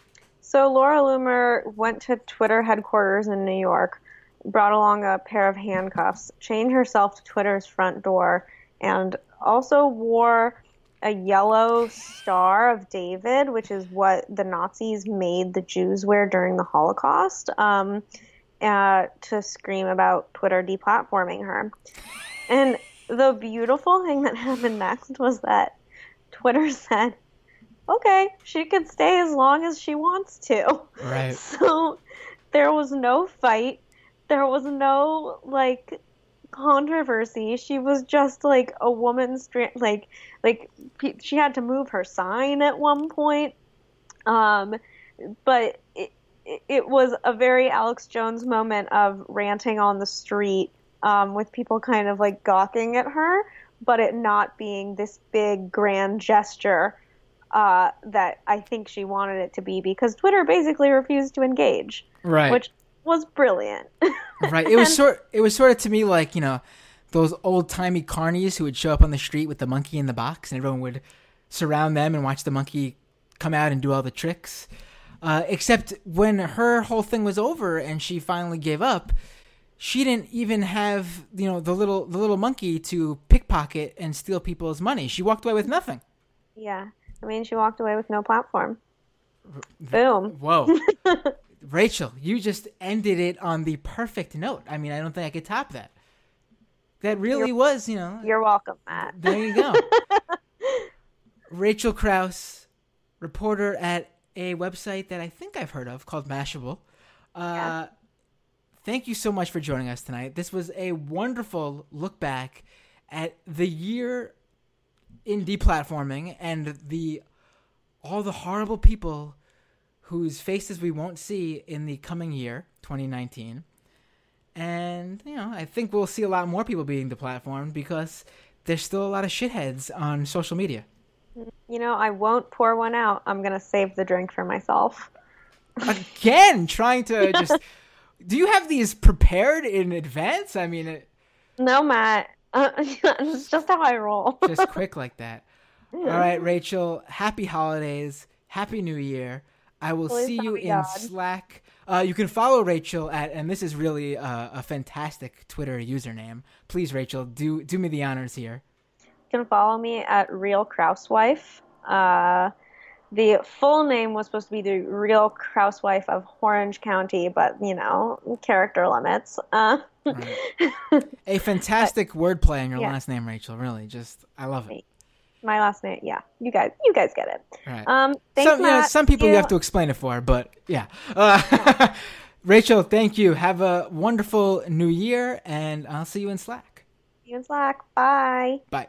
So Laura Loomer went to Twitter headquarters in New York, brought along a pair of handcuffs, chained herself to Twitter's front door, and also wore a yellow Star of David, which is what the Nazis made the Jews wear during the Holocaust, um, uh, to scream about Twitter deplatforming her. And the beautiful thing that happened next was that Twitter said, okay, she can stay as long as she wants to. Right. So there was no fight. There was no, like, controversy. She was just, like, a woman, stra- like, like she had to move her sign at one point. Um, but it, it was a very Alex Jones moment of ranting on the street, um, with people kind of, like, gawking at her, but it not being this big, grand gesture uh, that I think she wanted it to be, because Twitter basically refused to engage. Right. Which was brilliant. Right. It was and, sort it was sort of to me like, you know, those old-timey carnies who would show up on the street with the monkey in the box, and everyone would surround them and watch the monkey come out and do all the tricks. Uh, except when her whole thing was over and she finally gave up, she didn't even have, you know, the little the little monkey to pickpocket and steal people's money. She walked away with nothing. Yeah. I mean, she walked away with no platform. Boom. Whoa. Rachel, you just ended it on the perfect note. I mean, I don't think I could top that. That really you're, was, you know. You're welcome, Matt. There you go. Rachel Kraus, reporter at a website that I think I've heard of called Mashable. Uh, yeah. Thank you so much for joining us tonight. This was a wonderful look back at the year in deplatforming and the all the horrible people whose faces we won't see in the coming year, twenty nineteen. And, you know, I think we'll see a lot more people being deplatformed because there's still a lot of shitheads on social media. You know, I won't pour one out. I'm going to save the drink for myself. Again, trying to just... Do you have these prepared in advance? I mean... It... No, Matt. Uh, it's just how I roll. Just quick like that. All right, Rachel, happy holidays. Happy New Year. I will Please see you in God. Slack. Uh, you can follow Rachel at, and this is really uh, a fantastic Twitter username. Please, Rachel, do do me the honors here. You can follow me at Real Krauswife. Uh, the full name was supposed to be the Real Krauswife of Orange County, but, you know, character limits. Uh, right. A fantastic but, wordplay on your yeah. last name, Rachel. Really, just, I love it. My last name, yeah. You guys, you guys get it. Right. Um, thanks, some, Matt. You know, some people you you have to explain it for, but yeah. Uh, Rachel, thank you. Have a wonderful new year, and I'll see you in Slack. See you in Slack. Bye. Bye.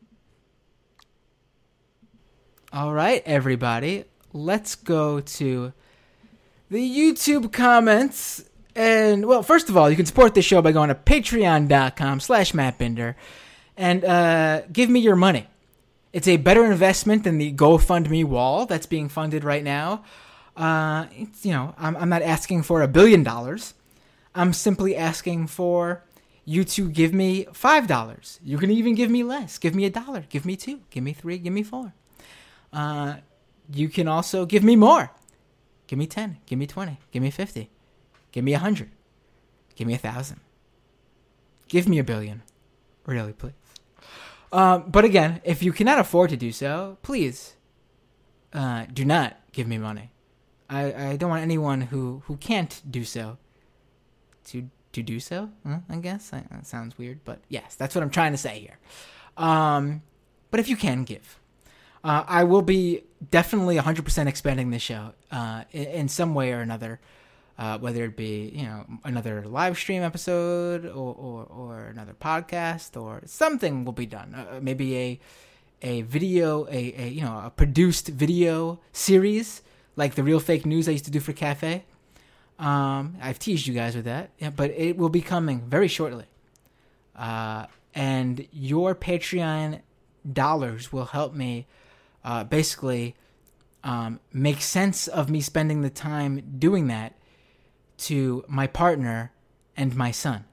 All right, everybody. Let's go to the YouTube comments. And, well, first of all, you can support the show by going to patreon.com slash mattbinder and uh, give me your money. It's a better investment than the GoFundMe wall that's being funded right now. Uh, it's, you know, I'm, I'm not asking for a billion dollars. I'm simply asking for you to give me five dollars. You can even give me less. Give me a dollar. Give me two. Give me three. Give me four. Uh, you can also give me more. Give me ten. Give me twenty. Give me fifty. Give me a hundred. Give me a thousand. Give me a billion. Really, please. Um, but again, if you cannot afford to do so, please uh, do not give me money. I, I don't want anyone who, who can't do so to to do so, huh, I guess. I, that sounds weird, but yes, that's what I'm trying to say here. Um, but if you can give, uh, I will be definitely one hundred percent expanding this show uh, in, in some way or another. Uh, whether it be, you know, another live stream episode or, or, or another podcast or something will be done. Uh, maybe a a video, a, a you know, a produced video series like the Real Fake News I used to do for Cafe. Um, I've teased you guys with that, yeah, but it will be coming very shortly. Uh, and your Patreon dollars will help me uh, basically um, make sense of me spending the time doing that to my partner and my son.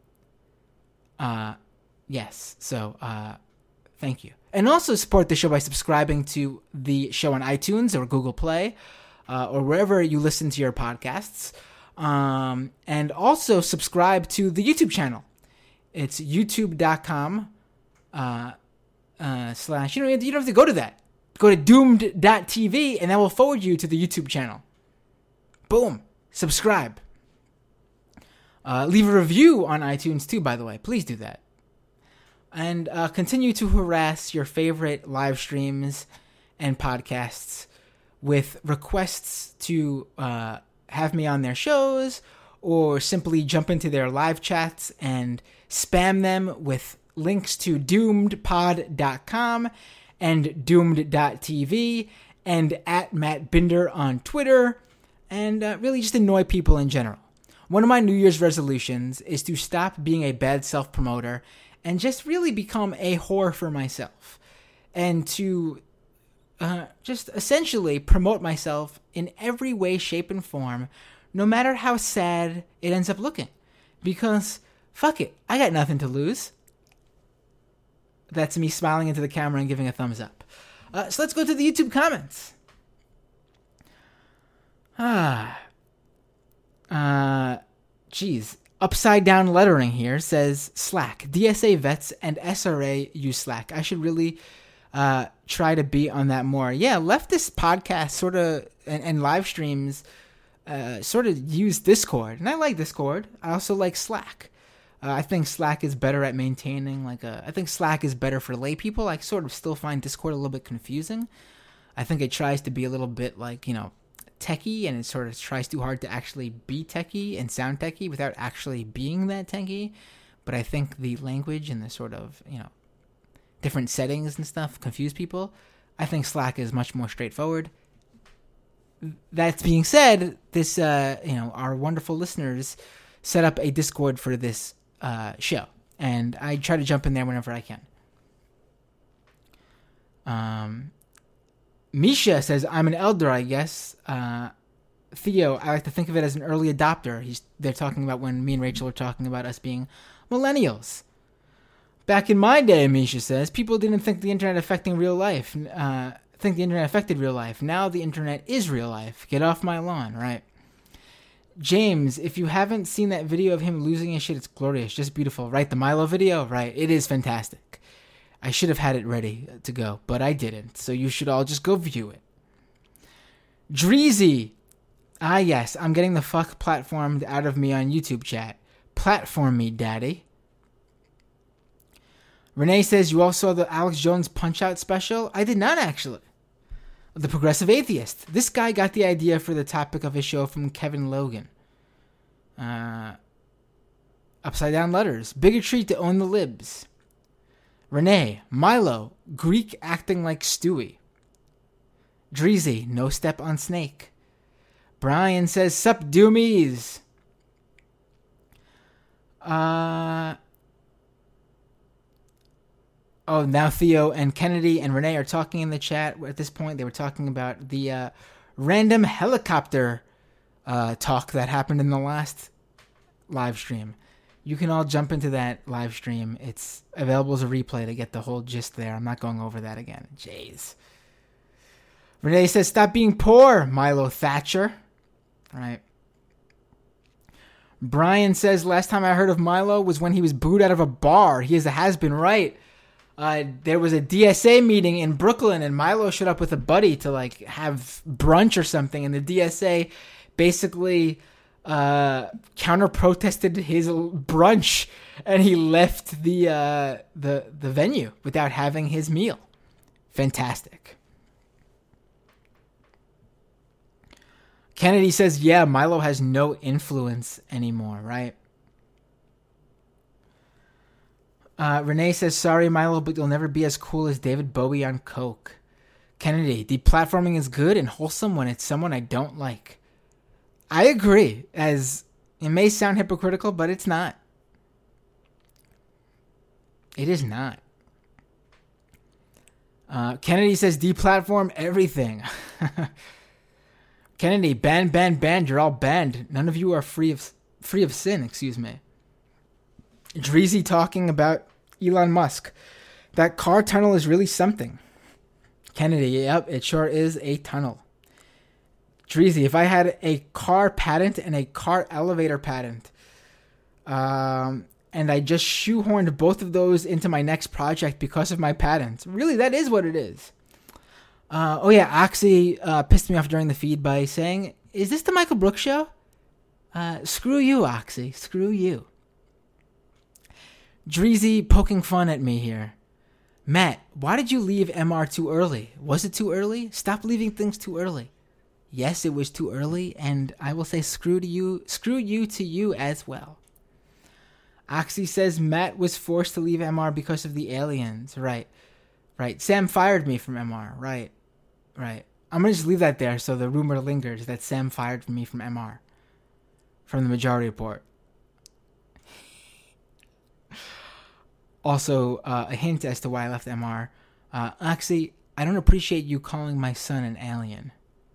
Uh, yes. So, uh, thank you. And also support the show by subscribing to the show on iTunes or Google Play, uh, or wherever you listen to your podcasts. Um, and also subscribe to the YouTube channel. It's youtube.com, uh, uh, slash, you know, you don't have to go to that. Go to doomed dot t v and that will forward you to the YouTube channel. Boom. Subscribe. Uh, leave a review on iTunes too, by the way. Please do that. And uh, continue to harass your favorite live streams and podcasts with requests to uh, have me on their shows, or simply jump into their live chats and spam them with links to doomed pod dot com and doomed dot t v and at Matt Binder on Twitter. And uh, really just annoy people in general. One of my New Year's resolutions is to stop being a bad self-promoter and just really become a whore for myself. And to uh, just essentially promote myself in every way, shape, and form, no matter how sad it ends up looking. Because, fuck it, I got nothing to lose. That's me smiling into the camera and giving a thumbs up. Uh, so let's go to the YouTube comments. Ah, uh, geez. Upside down lettering here says Slack. D S A vets and S R A use Slack. I should really uh, try to be on that more. Yeah, leftist podcasts sort of and, and live streams uh, sort of use Discord, and I like Discord. I also like Slack. Uh, I think Slack is better at maintaining like a. I think Slack is better for lay people. I sort of still find Discord a little bit confusing. I think it tries to be a little bit like, you know, techie, and it sort of tries too hard to actually be techie and sound techie without actually being that techie. But I think the language and the sort of, you know, different settings and stuff confuse people. I think Slack is much more straightforward. That being said, this, uh, you know, our wonderful listeners set up a Discord for this uh, show, and I try to jump in there whenever I can. Um. Misha says, I'm an elder, I guess. Uh, Theo, I like to think of it as an early adopter. He's, they're talking about when me and Rachel are talking about us being millennials. Back in my day, Misha says, people didn't think the internet affecting real life. Uh, think the internet affected real life. Now the internet is real life. Get off my lawn, right? James, if you haven't seen that video of him losing his shit, it's glorious. Just beautiful. Right, the Milo video? Right, it is fantastic. I should have had it ready to go, but I didn't. So you should all just go view it. Dreezy. Ah, yes. I'm getting the fuck platformed out of me on YouTube chat. Platform me, daddy. Renee says, you all saw the Alex Jones Punch-Out special? I did not, actually. The Progressive Atheist. This guy got the idea for the topic of his show from Kevin Logan. Uh, Upside Down Letters. Bigotry to own the libs. Renee. Milo. Greek acting like Stewie. Dreezy. No step on snake. Brian says, sup doomies. Uh... Oh, now Theo and Kennedy and Renee are talking in the chat. At this point, they were talking about the uh, random helicopter uh, talk that happened in the last live stream. You can all jump into that live stream. It's available as a replay to get the whole gist there. I'm not going over that again. Jeez. Renee says, stop being poor, Milo Thatcher. All right. Brian says, last time I heard of Milo was when he was booed out of a bar. He is a has-been, right? Uh, there was a D S A meeting in Brooklyn, and Milo showed up with a buddy to like have brunch or something, and the D S A basically uh, counter protested his brunch, and he left the uh, the the venue without having his meal. Fantastic. Kennedy says, "Yeah, Milo has no influence anymore, right?" Uh, Renee says, sorry, Milo, but you'll never be as cool as David Bowie on coke. Kennedy, deplatforming is good and wholesome when it's someone I don't like. I agree, as it may sound hypocritical, but it's not. It is not. Uh, Kennedy says, deplatform everything. Kennedy, ban, ban, ban, you're all banned. None of you are free of free of sin, excuse me. Dreezy talking about Elon Musk. That car tunnel is really something. Kennedy, yep, it sure is a tunnel. Dreezy, if I had a car patent and a car elevator patent, um, and I just shoehorned both of those into my next project because of my patents, really, that is what it is. Uh, oh yeah, Oxy uh, pissed me off during the feed by saying, is this the Michael Brooks show? Uh, screw you, Oxy. Screw you. Dreezy poking fun at me here. Matt, why did you leave M R too early? Was it too early? Stop leaving things too early. Yes, it was too early, and I will say screw to you, screw you to you as well. Oxy says Matt was forced to leave M R because of the aliens. Right, right. Sam fired me from M R. Right, right. I'm going to just leave that there so the rumor lingers that Sam fired me from M R. From the Majority Report. Also, uh, a hint as to why I left M R. Uh, Oxy, I don't appreciate you calling my son an alien.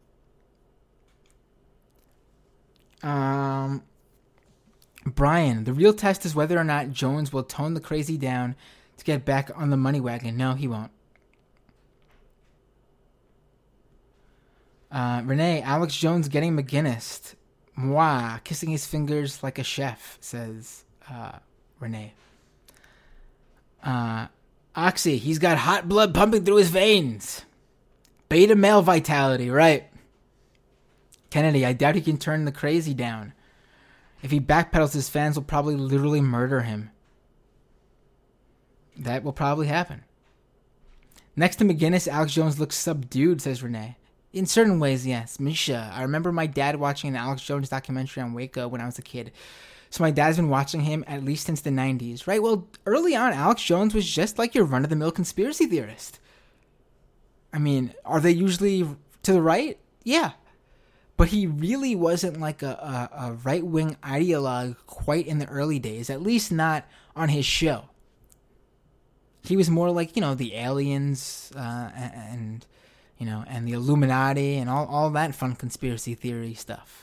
Um, Brian, the real test is whether or not Jones will tone the crazy down to get back on the money wagon. No, he won't. Uh, Renee, Alex Jones getting McGinnis. Mwah, kissing his fingers like a chef, says uh, Renee. Uh, Oxy, he's got hot blood pumping through his veins. Beta male vitality, right? Kennedy, I doubt he can turn the crazy down. If he backpedals, his fans will probably literally murder him. That will probably happen. Next to McGinnis, Alex Jones looks subdued, says Renee. In certain ways, yes. Misha, I remember my dad watching an Alex Jones documentary on Waco when I was a kid. So my dad's been watching him at least since the nineties, right? Well, early on, Alex Jones was just like your run-of-the-mill conspiracy theorist. I mean, are they usually to the right? Yeah. But he really wasn't like a, a, a right-wing ideologue quite in the early days, at least not on his show. He was more like, you know, the aliens uh, and, you know, and the Illuminati and all, all that fun conspiracy theory stuff.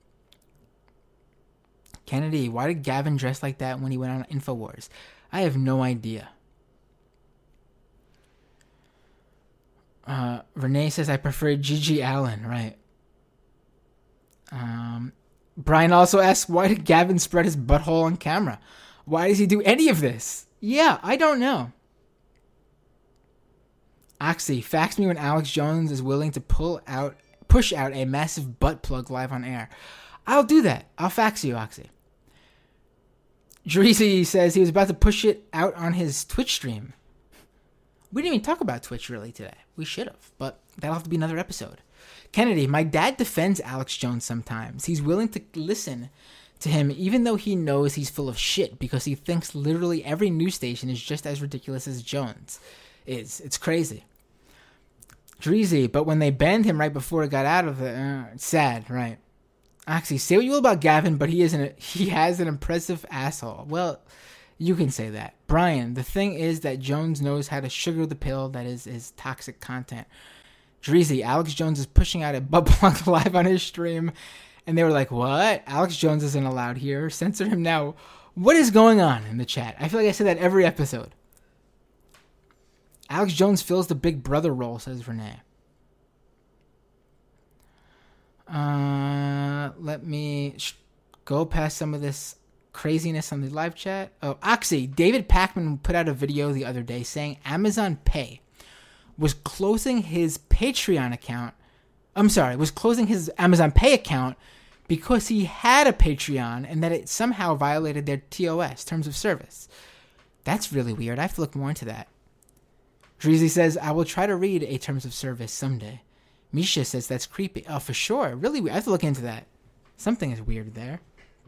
Kennedy, why did Gavin dress like that when he went on InfoWars? I have no idea. Uh, Renee says, I prefer Gigi Allen, right? Um, Brian also asks, why did Gavin spread his butthole on camera? Why does he do any of this? Yeah, I don't know. Oxy, fax me when Alex Jones is willing to pull out, push out a massive butt plug live on air. I'll do that. I'll fax you, Oxy. Dreezy says he was about to push it out on his Twitch stream. We didn't even talk about Twitch really today. We should have, but that'll have to be another episode. Kennedy, my dad defends Alex Jones sometimes. He's willing to listen to him even though he knows he's full of shit because he thinks literally every news station is just as ridiculous as Jones is. It's crazy. Dreezy, but when they banned him right before it got out of it, uh, it's sad, right? Actually, say what you will about Gavin, but he isn't. He has an impressive asshole. Well, you can say that. Brian, the thing is that Jones knows how to sugar the pill that is his toxic content. Dreezy, Alex Jones is pushing out a butt plug live on his stream, and they were like, what? Alex Jones isn't allowed here. Censor him now. What is going on in the chat? I feel like I say that every episode. Alex Jones fills the big brother role, says Renee. Uh, let me sh- go past some of this craziness on the live chat. Oh, Oxy, David Pakman put out a video the other day saying Amazon Pay was closing his Patreon account. I'm sorry, was closing his Amazon Pay account because he had a Patreon and that it somehow violated their T O S, terms of service. That's really weird. I have to look more into that. Dreezy says, I will try to read a terms of service someday. Misha says that's creepy. Oh, for sure. Really, I have to look into that. Something is weird there.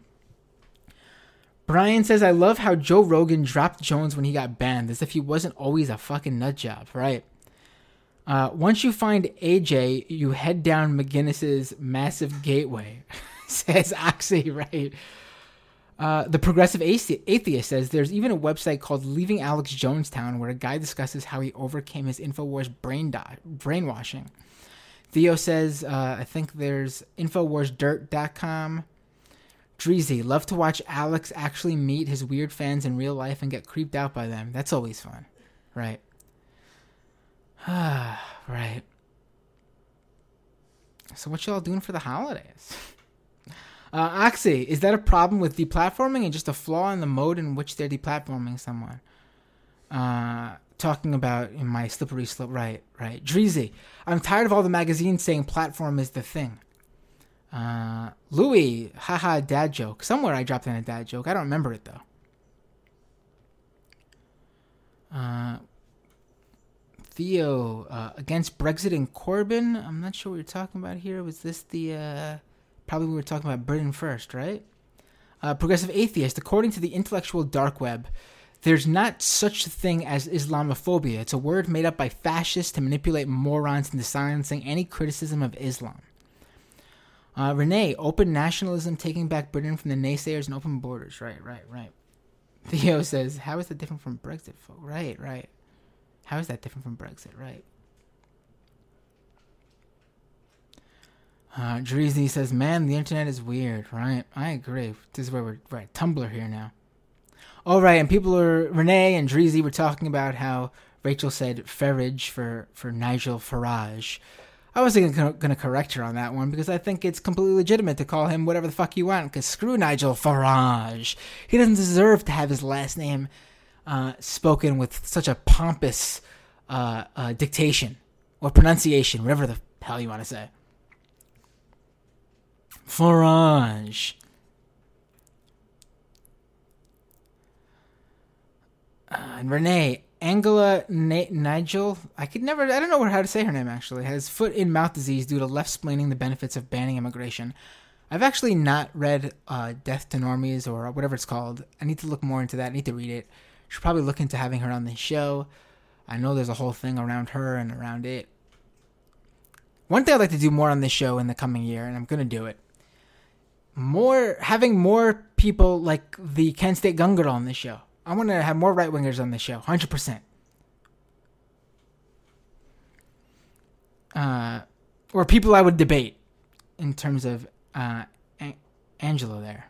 Brian says, I love how Joe Rogan dropped Jones when he got banned, as if he wasn't always a fucking nut job, right? Uh, once you find A J, you head down McGinnis's massive gateway, says Oxy, right? Uh, the Progressive Atheist says there's even a website called Leaving Alex Jonestown where a guy discusses how he overcame his InfoWars brain do- brainwashing. Theo says, uh, I think there's Infowars Dirt dot com. Dreezy, love to watch Alex actually meet his weird fans in real life and get creeped out by them. That's always fun. Right. Right. So what y'all doing for the holidays? Uh, Oxy, is that a problem with deplatforming and just a flaw in the mode in which they're deplatforming someone? Uh, talking about in my slippery slope. Right, right. Dreezy, I'm tired of all the magazines saying platform is the thing. Uh, Louis, haha, dad joke. Somewhere I dropped in a dad joke. I don't remember it, though. Uh, Theo, uh, against Brexit and Corbyn. I'm not sure what you're talking about here. Was this the... Uh, probably we were talking about Britain first, right? Uh, Progressive Atheist, according to the intellectual dark web, there's not such a thing as Islamophobia. It's a word made up by fascists to manipulate morons into silencing any criticism of Islam. Uh, Renee, open nationalism, taking back Britain from the naysayers and open borders. Right, right, right. Theo says, how is that different from Brexit? Right, right. How is that different from Brexit? Right. Uh, Dreezy says, man, the internet is weird, right? I agree. This is where we're, we're at Tumblr here now. All right, and people are, Renee and Dreezy were talking about how Rachel said Farage for, for Nigel Farage. I wasn't going to correct her on that one because I think it's completely legitimate to call him whatever the fuck you want because screw Nigel Farage. He doesn't deserve to have his last name uh, spoken with such a pompous uh, uh, dictation or pronunciation, whatever the hell you want to say. Farage. Uh, and Renee, Angela Na- Nigel, I could never, I don't know how to say her name actually, has foot in mouth disease due to left-splaining the benefits of banning immigration. I've actually not read uh, Death to Normies or whatever it's called. I need to look more into that. I need to read it. Should probably look into having her on the show. I know there's a whole thing around her and around it. One thing I'd like to do more on this show in the coming year, and I'm going to do it, more having more people like the Kent State Gun Girl on this show. I want to have more right-wingers on this show, one hundred percent. Uh, or people I would debate in terms of uh, An- Angela there.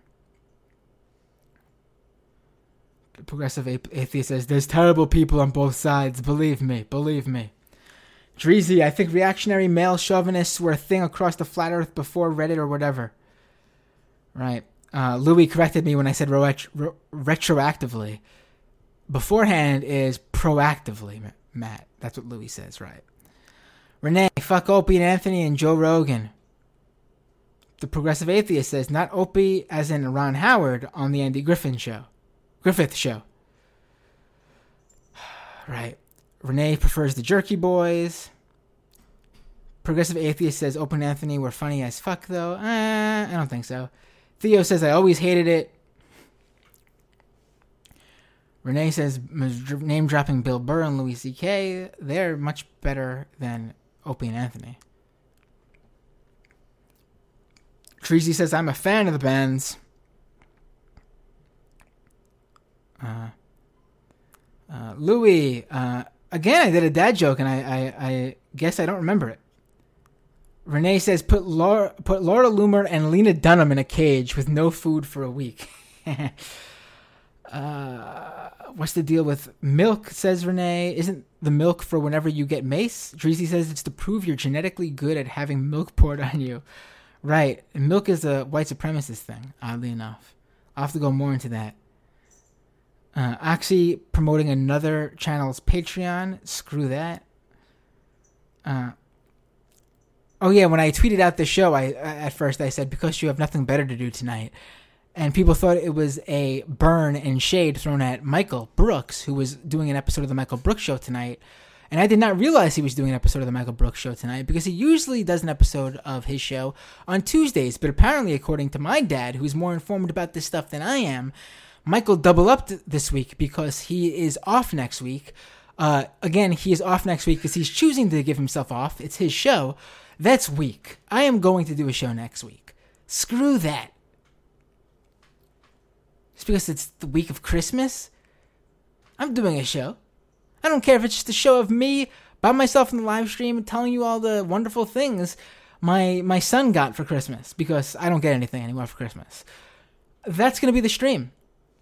The Progressive Atheist says, there's terrible people on both sides. Believe me, believe me. Dreezy, I think reactionary male chauvinists were a thing across the flat earth before Reddit or whatever. Right. Uh, Louis corrected me when I said ro- ro- retroactively. Beforehand is proactively, Matt. That's what Louis says, right? Renee, fuck Opie and Anthony and Joe Rogan. The Progressive Atheist says, not Opie as in Ron Howard on the Andy Griffin Show. Griffith Show. Right. Renee prefers the Jerky Boys. Progressive Atheist says Opie and Anthony were funny as fuck, though. Uh, I don't think so. Theo says I always hated it. Renee says name-dropping Bill Burr and Louis C K. They're much better than Opie and Anthony. Treasy says I'm a fan of the bands. Uh, uh, Louis, uh, again, I did a dad joke, and I, I, I guess I don't remember it. Renee says put Laura, put Laura Loomer and Lena Dunham in a cage with no food for a week. uh, what's the deal with milk, says Renee? Isn't the milk for whenever you get mace? Treasy says it's to prove you're genetically good at having milk poured on you. Right. Milk is a white supremacist thing, oddly enough. I'll have to go more into that. Uh, Oxy promoting another channel's Patreon. Screw that. Uh, oh, yeah, when I tweeted out the show, I at first I said, because you have nothing better to do tonight. And people thought it was a burn and shade thrown at Michael Brooks, who was doing an episode of the Michael Brooks Show tonight. And I did not realize he was doing an episode of the Michael Brooks Show tonight, because he usually does an episode of his show on Tuesdays. But apparently, according to my dad, who's more informed about this stuff than I am, Michael double upped this week because he is off next week. Uh, again, he is off next week because he's choosing to give himself off. It's his show. That's weak. I am going to do a show next week. Screw that. Just because it's the week of Christmas, I'm doing a show. I don't care if it's just a show of me by myself in the live stream and telling you all the wonderful things my my son got for Christmas, because I don't get anything anymore for Christmas. That's going to be the stream.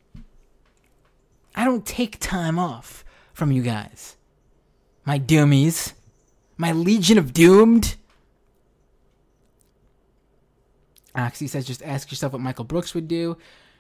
I don't take time off from you guys. My doomies. My legion of doomed. Oxy says just ask yourself what Michael Brooks would do.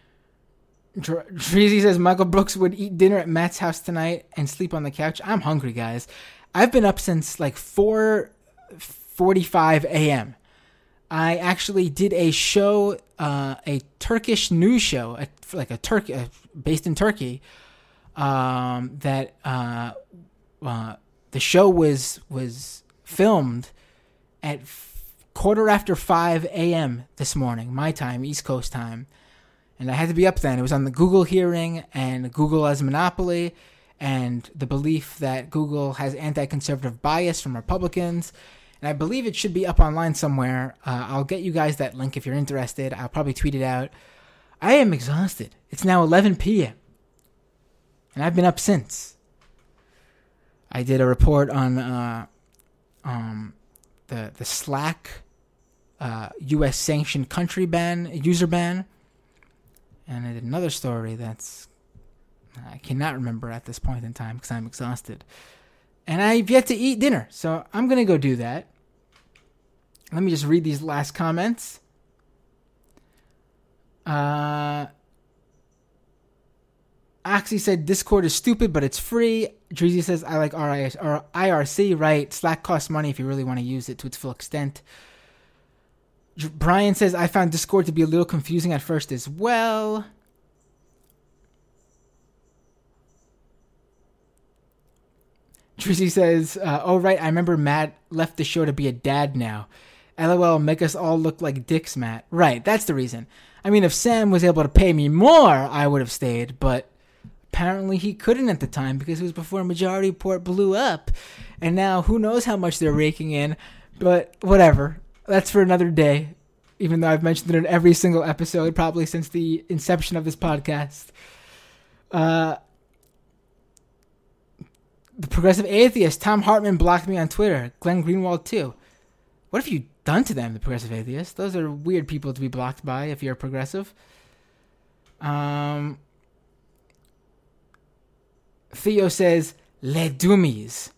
Treasy says Michael Brooks would eat dinner at Matt's house tonight and sleep on the couch. I'm hungry, guys. I've been up since like four forty-five a.m. I actually did a show, uh, a Turkish news show, a, like a Turkey, uh, based in Turkey. Um, that uh, uh, the show was was filmed at f- quarter after five a.m. this morning, my time, East Coast time. And I had to be up then. It was on the Google hearing, and Google as a monopoly, and the belief that Google has anti-conservative bias from Republicans. And I believe it should be up online somewhere. Uh, I'll get you guys that link if you're interested. I'll probably tweet it out. I am exhausted. It's now eleven p.m. And I've been up since. I did a report on uh, um, the the Slack uh, U S sanctioned country ban, user ban. And I did another story that's I cannot remember at this point in time because I'm exhausted. And I've yet to eat dinner, so I'm going to go do that. Let me just read these last comments. Uh, Oxy said Discord is stupid, but it's free. Dreezy says I like I R C, right? Slack costs money if you really want to use it to its full extent. Brian says, I found Discord to be a little confusing at first as well. Tracy says, uh, oh, right, I remember Matt left the show to be a dad now. LOL, make us all look like dicks, Matt. Right, that's the reason. I mean, if Sam was able to pay me more, I would have stayed, but apparently he couldn't at the time because it was before Majority Report blew up. And now, who knows how much they're raking in, but whatever. That's for another day, even though I've mentioned it in every single episode, probably since the inception of this podcast. Uh, the Progressive Atheist, Tom Hartman blocked me on Twitter. Glenn Greenwald, too. What have you done to them, the Progressive Atheist? Those are weird people to be blocked by if you're a progressive. Um, Theo says, Les Doomies.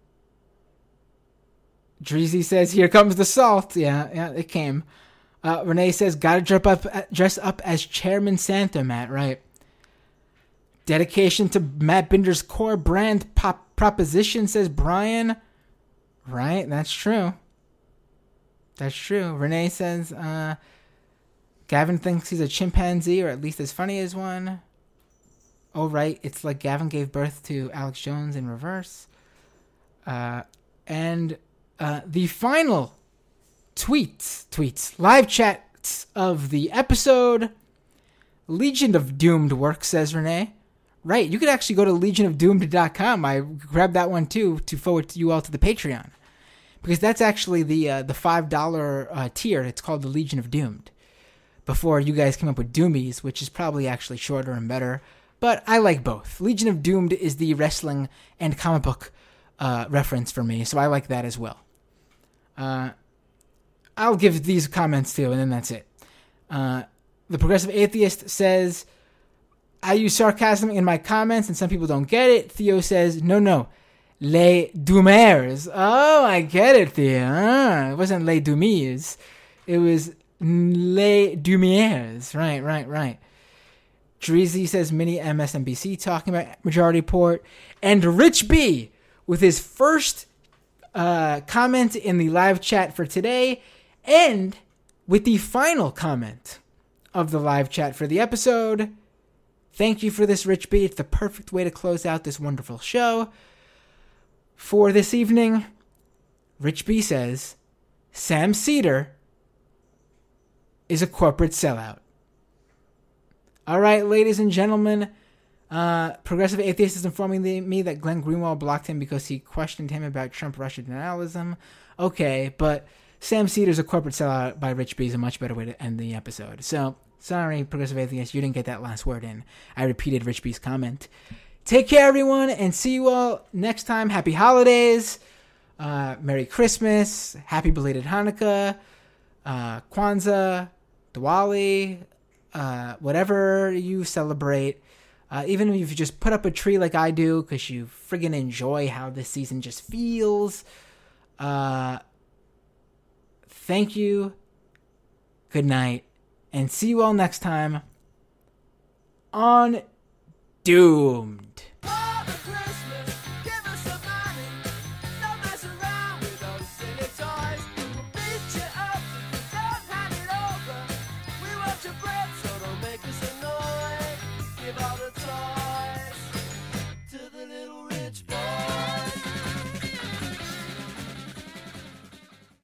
Dreezy says, here comes the salt. Yeah, yeah, it came. Uh, Renee says, gotta dress up, dress up as Chairman Santa, Matt, right. Dedication to Matt Binder's core brand pop proposition, says Brian. Right, that's true. That's true. Renee says, uh, Gavin thinks he's a chimpanzee, or at least as funny as one. oh, right, it's like Gavin gave birth to Alex Jones in reverse. Uh, and uh, the final tweets, tweets, live chats of the episode. Legion of Doomed works, says Renee. Right, you could actually go to legion of doomed dot com. I grabbed that one too to forward you all to the Patreon. Because that's actually the uh, the five dollars uh, tier. It's called the Legion of Doomed. Before you guys came up with Doomies, which is probably actually shorter and better. But I like both. Legion of Doomed is the wrestling and comic book uh, reference for me, so I like that as well. Uh, I'll give these comments too, and then that's it. Uh, the Progressive Atheist says, I use sarcasm in my comments, and some people don't get it. Theo says, no, no, les Doomers. Oh, I get it, Theo. Ah, it wasn't les Doomies. It was les Doomiers. Right, right, right. Dreezy says, mini M S N B C talking about Majority Report. And Rich B, with his first uh, comment in the live chat for today, and with the final comment of the live chat for the episode. Thank you for this, Rich B. It's the perfect way to close out this wonderful show. For this evening, Rich B says, Sam Cedar is a corporate sellout. All right, ladies and gentlemen, uh, Progressive Atheist is informing the, me that Glenn Greenwald blocked him because he questioned him about Trump-Russia denialism. Okay, but Sam Cedar's a corporate sellout by Rich B is a much better way to end the episode. So, sorry, Progressive Atheist, you didn't get that last word in. I repeated Rich B's comment. Take care, everyone, and see you all next time. Happy holidays, uh, Merry Christmas, Happy belated Hanukkah, uh, Kwanzaa, Diwali, uh, whatever you celebrate. Uh, even if you just put up a tree like I do, because you friggin' enjoy how this season just feels. Uh, thank you. Good night. And see you all next time on Doomed.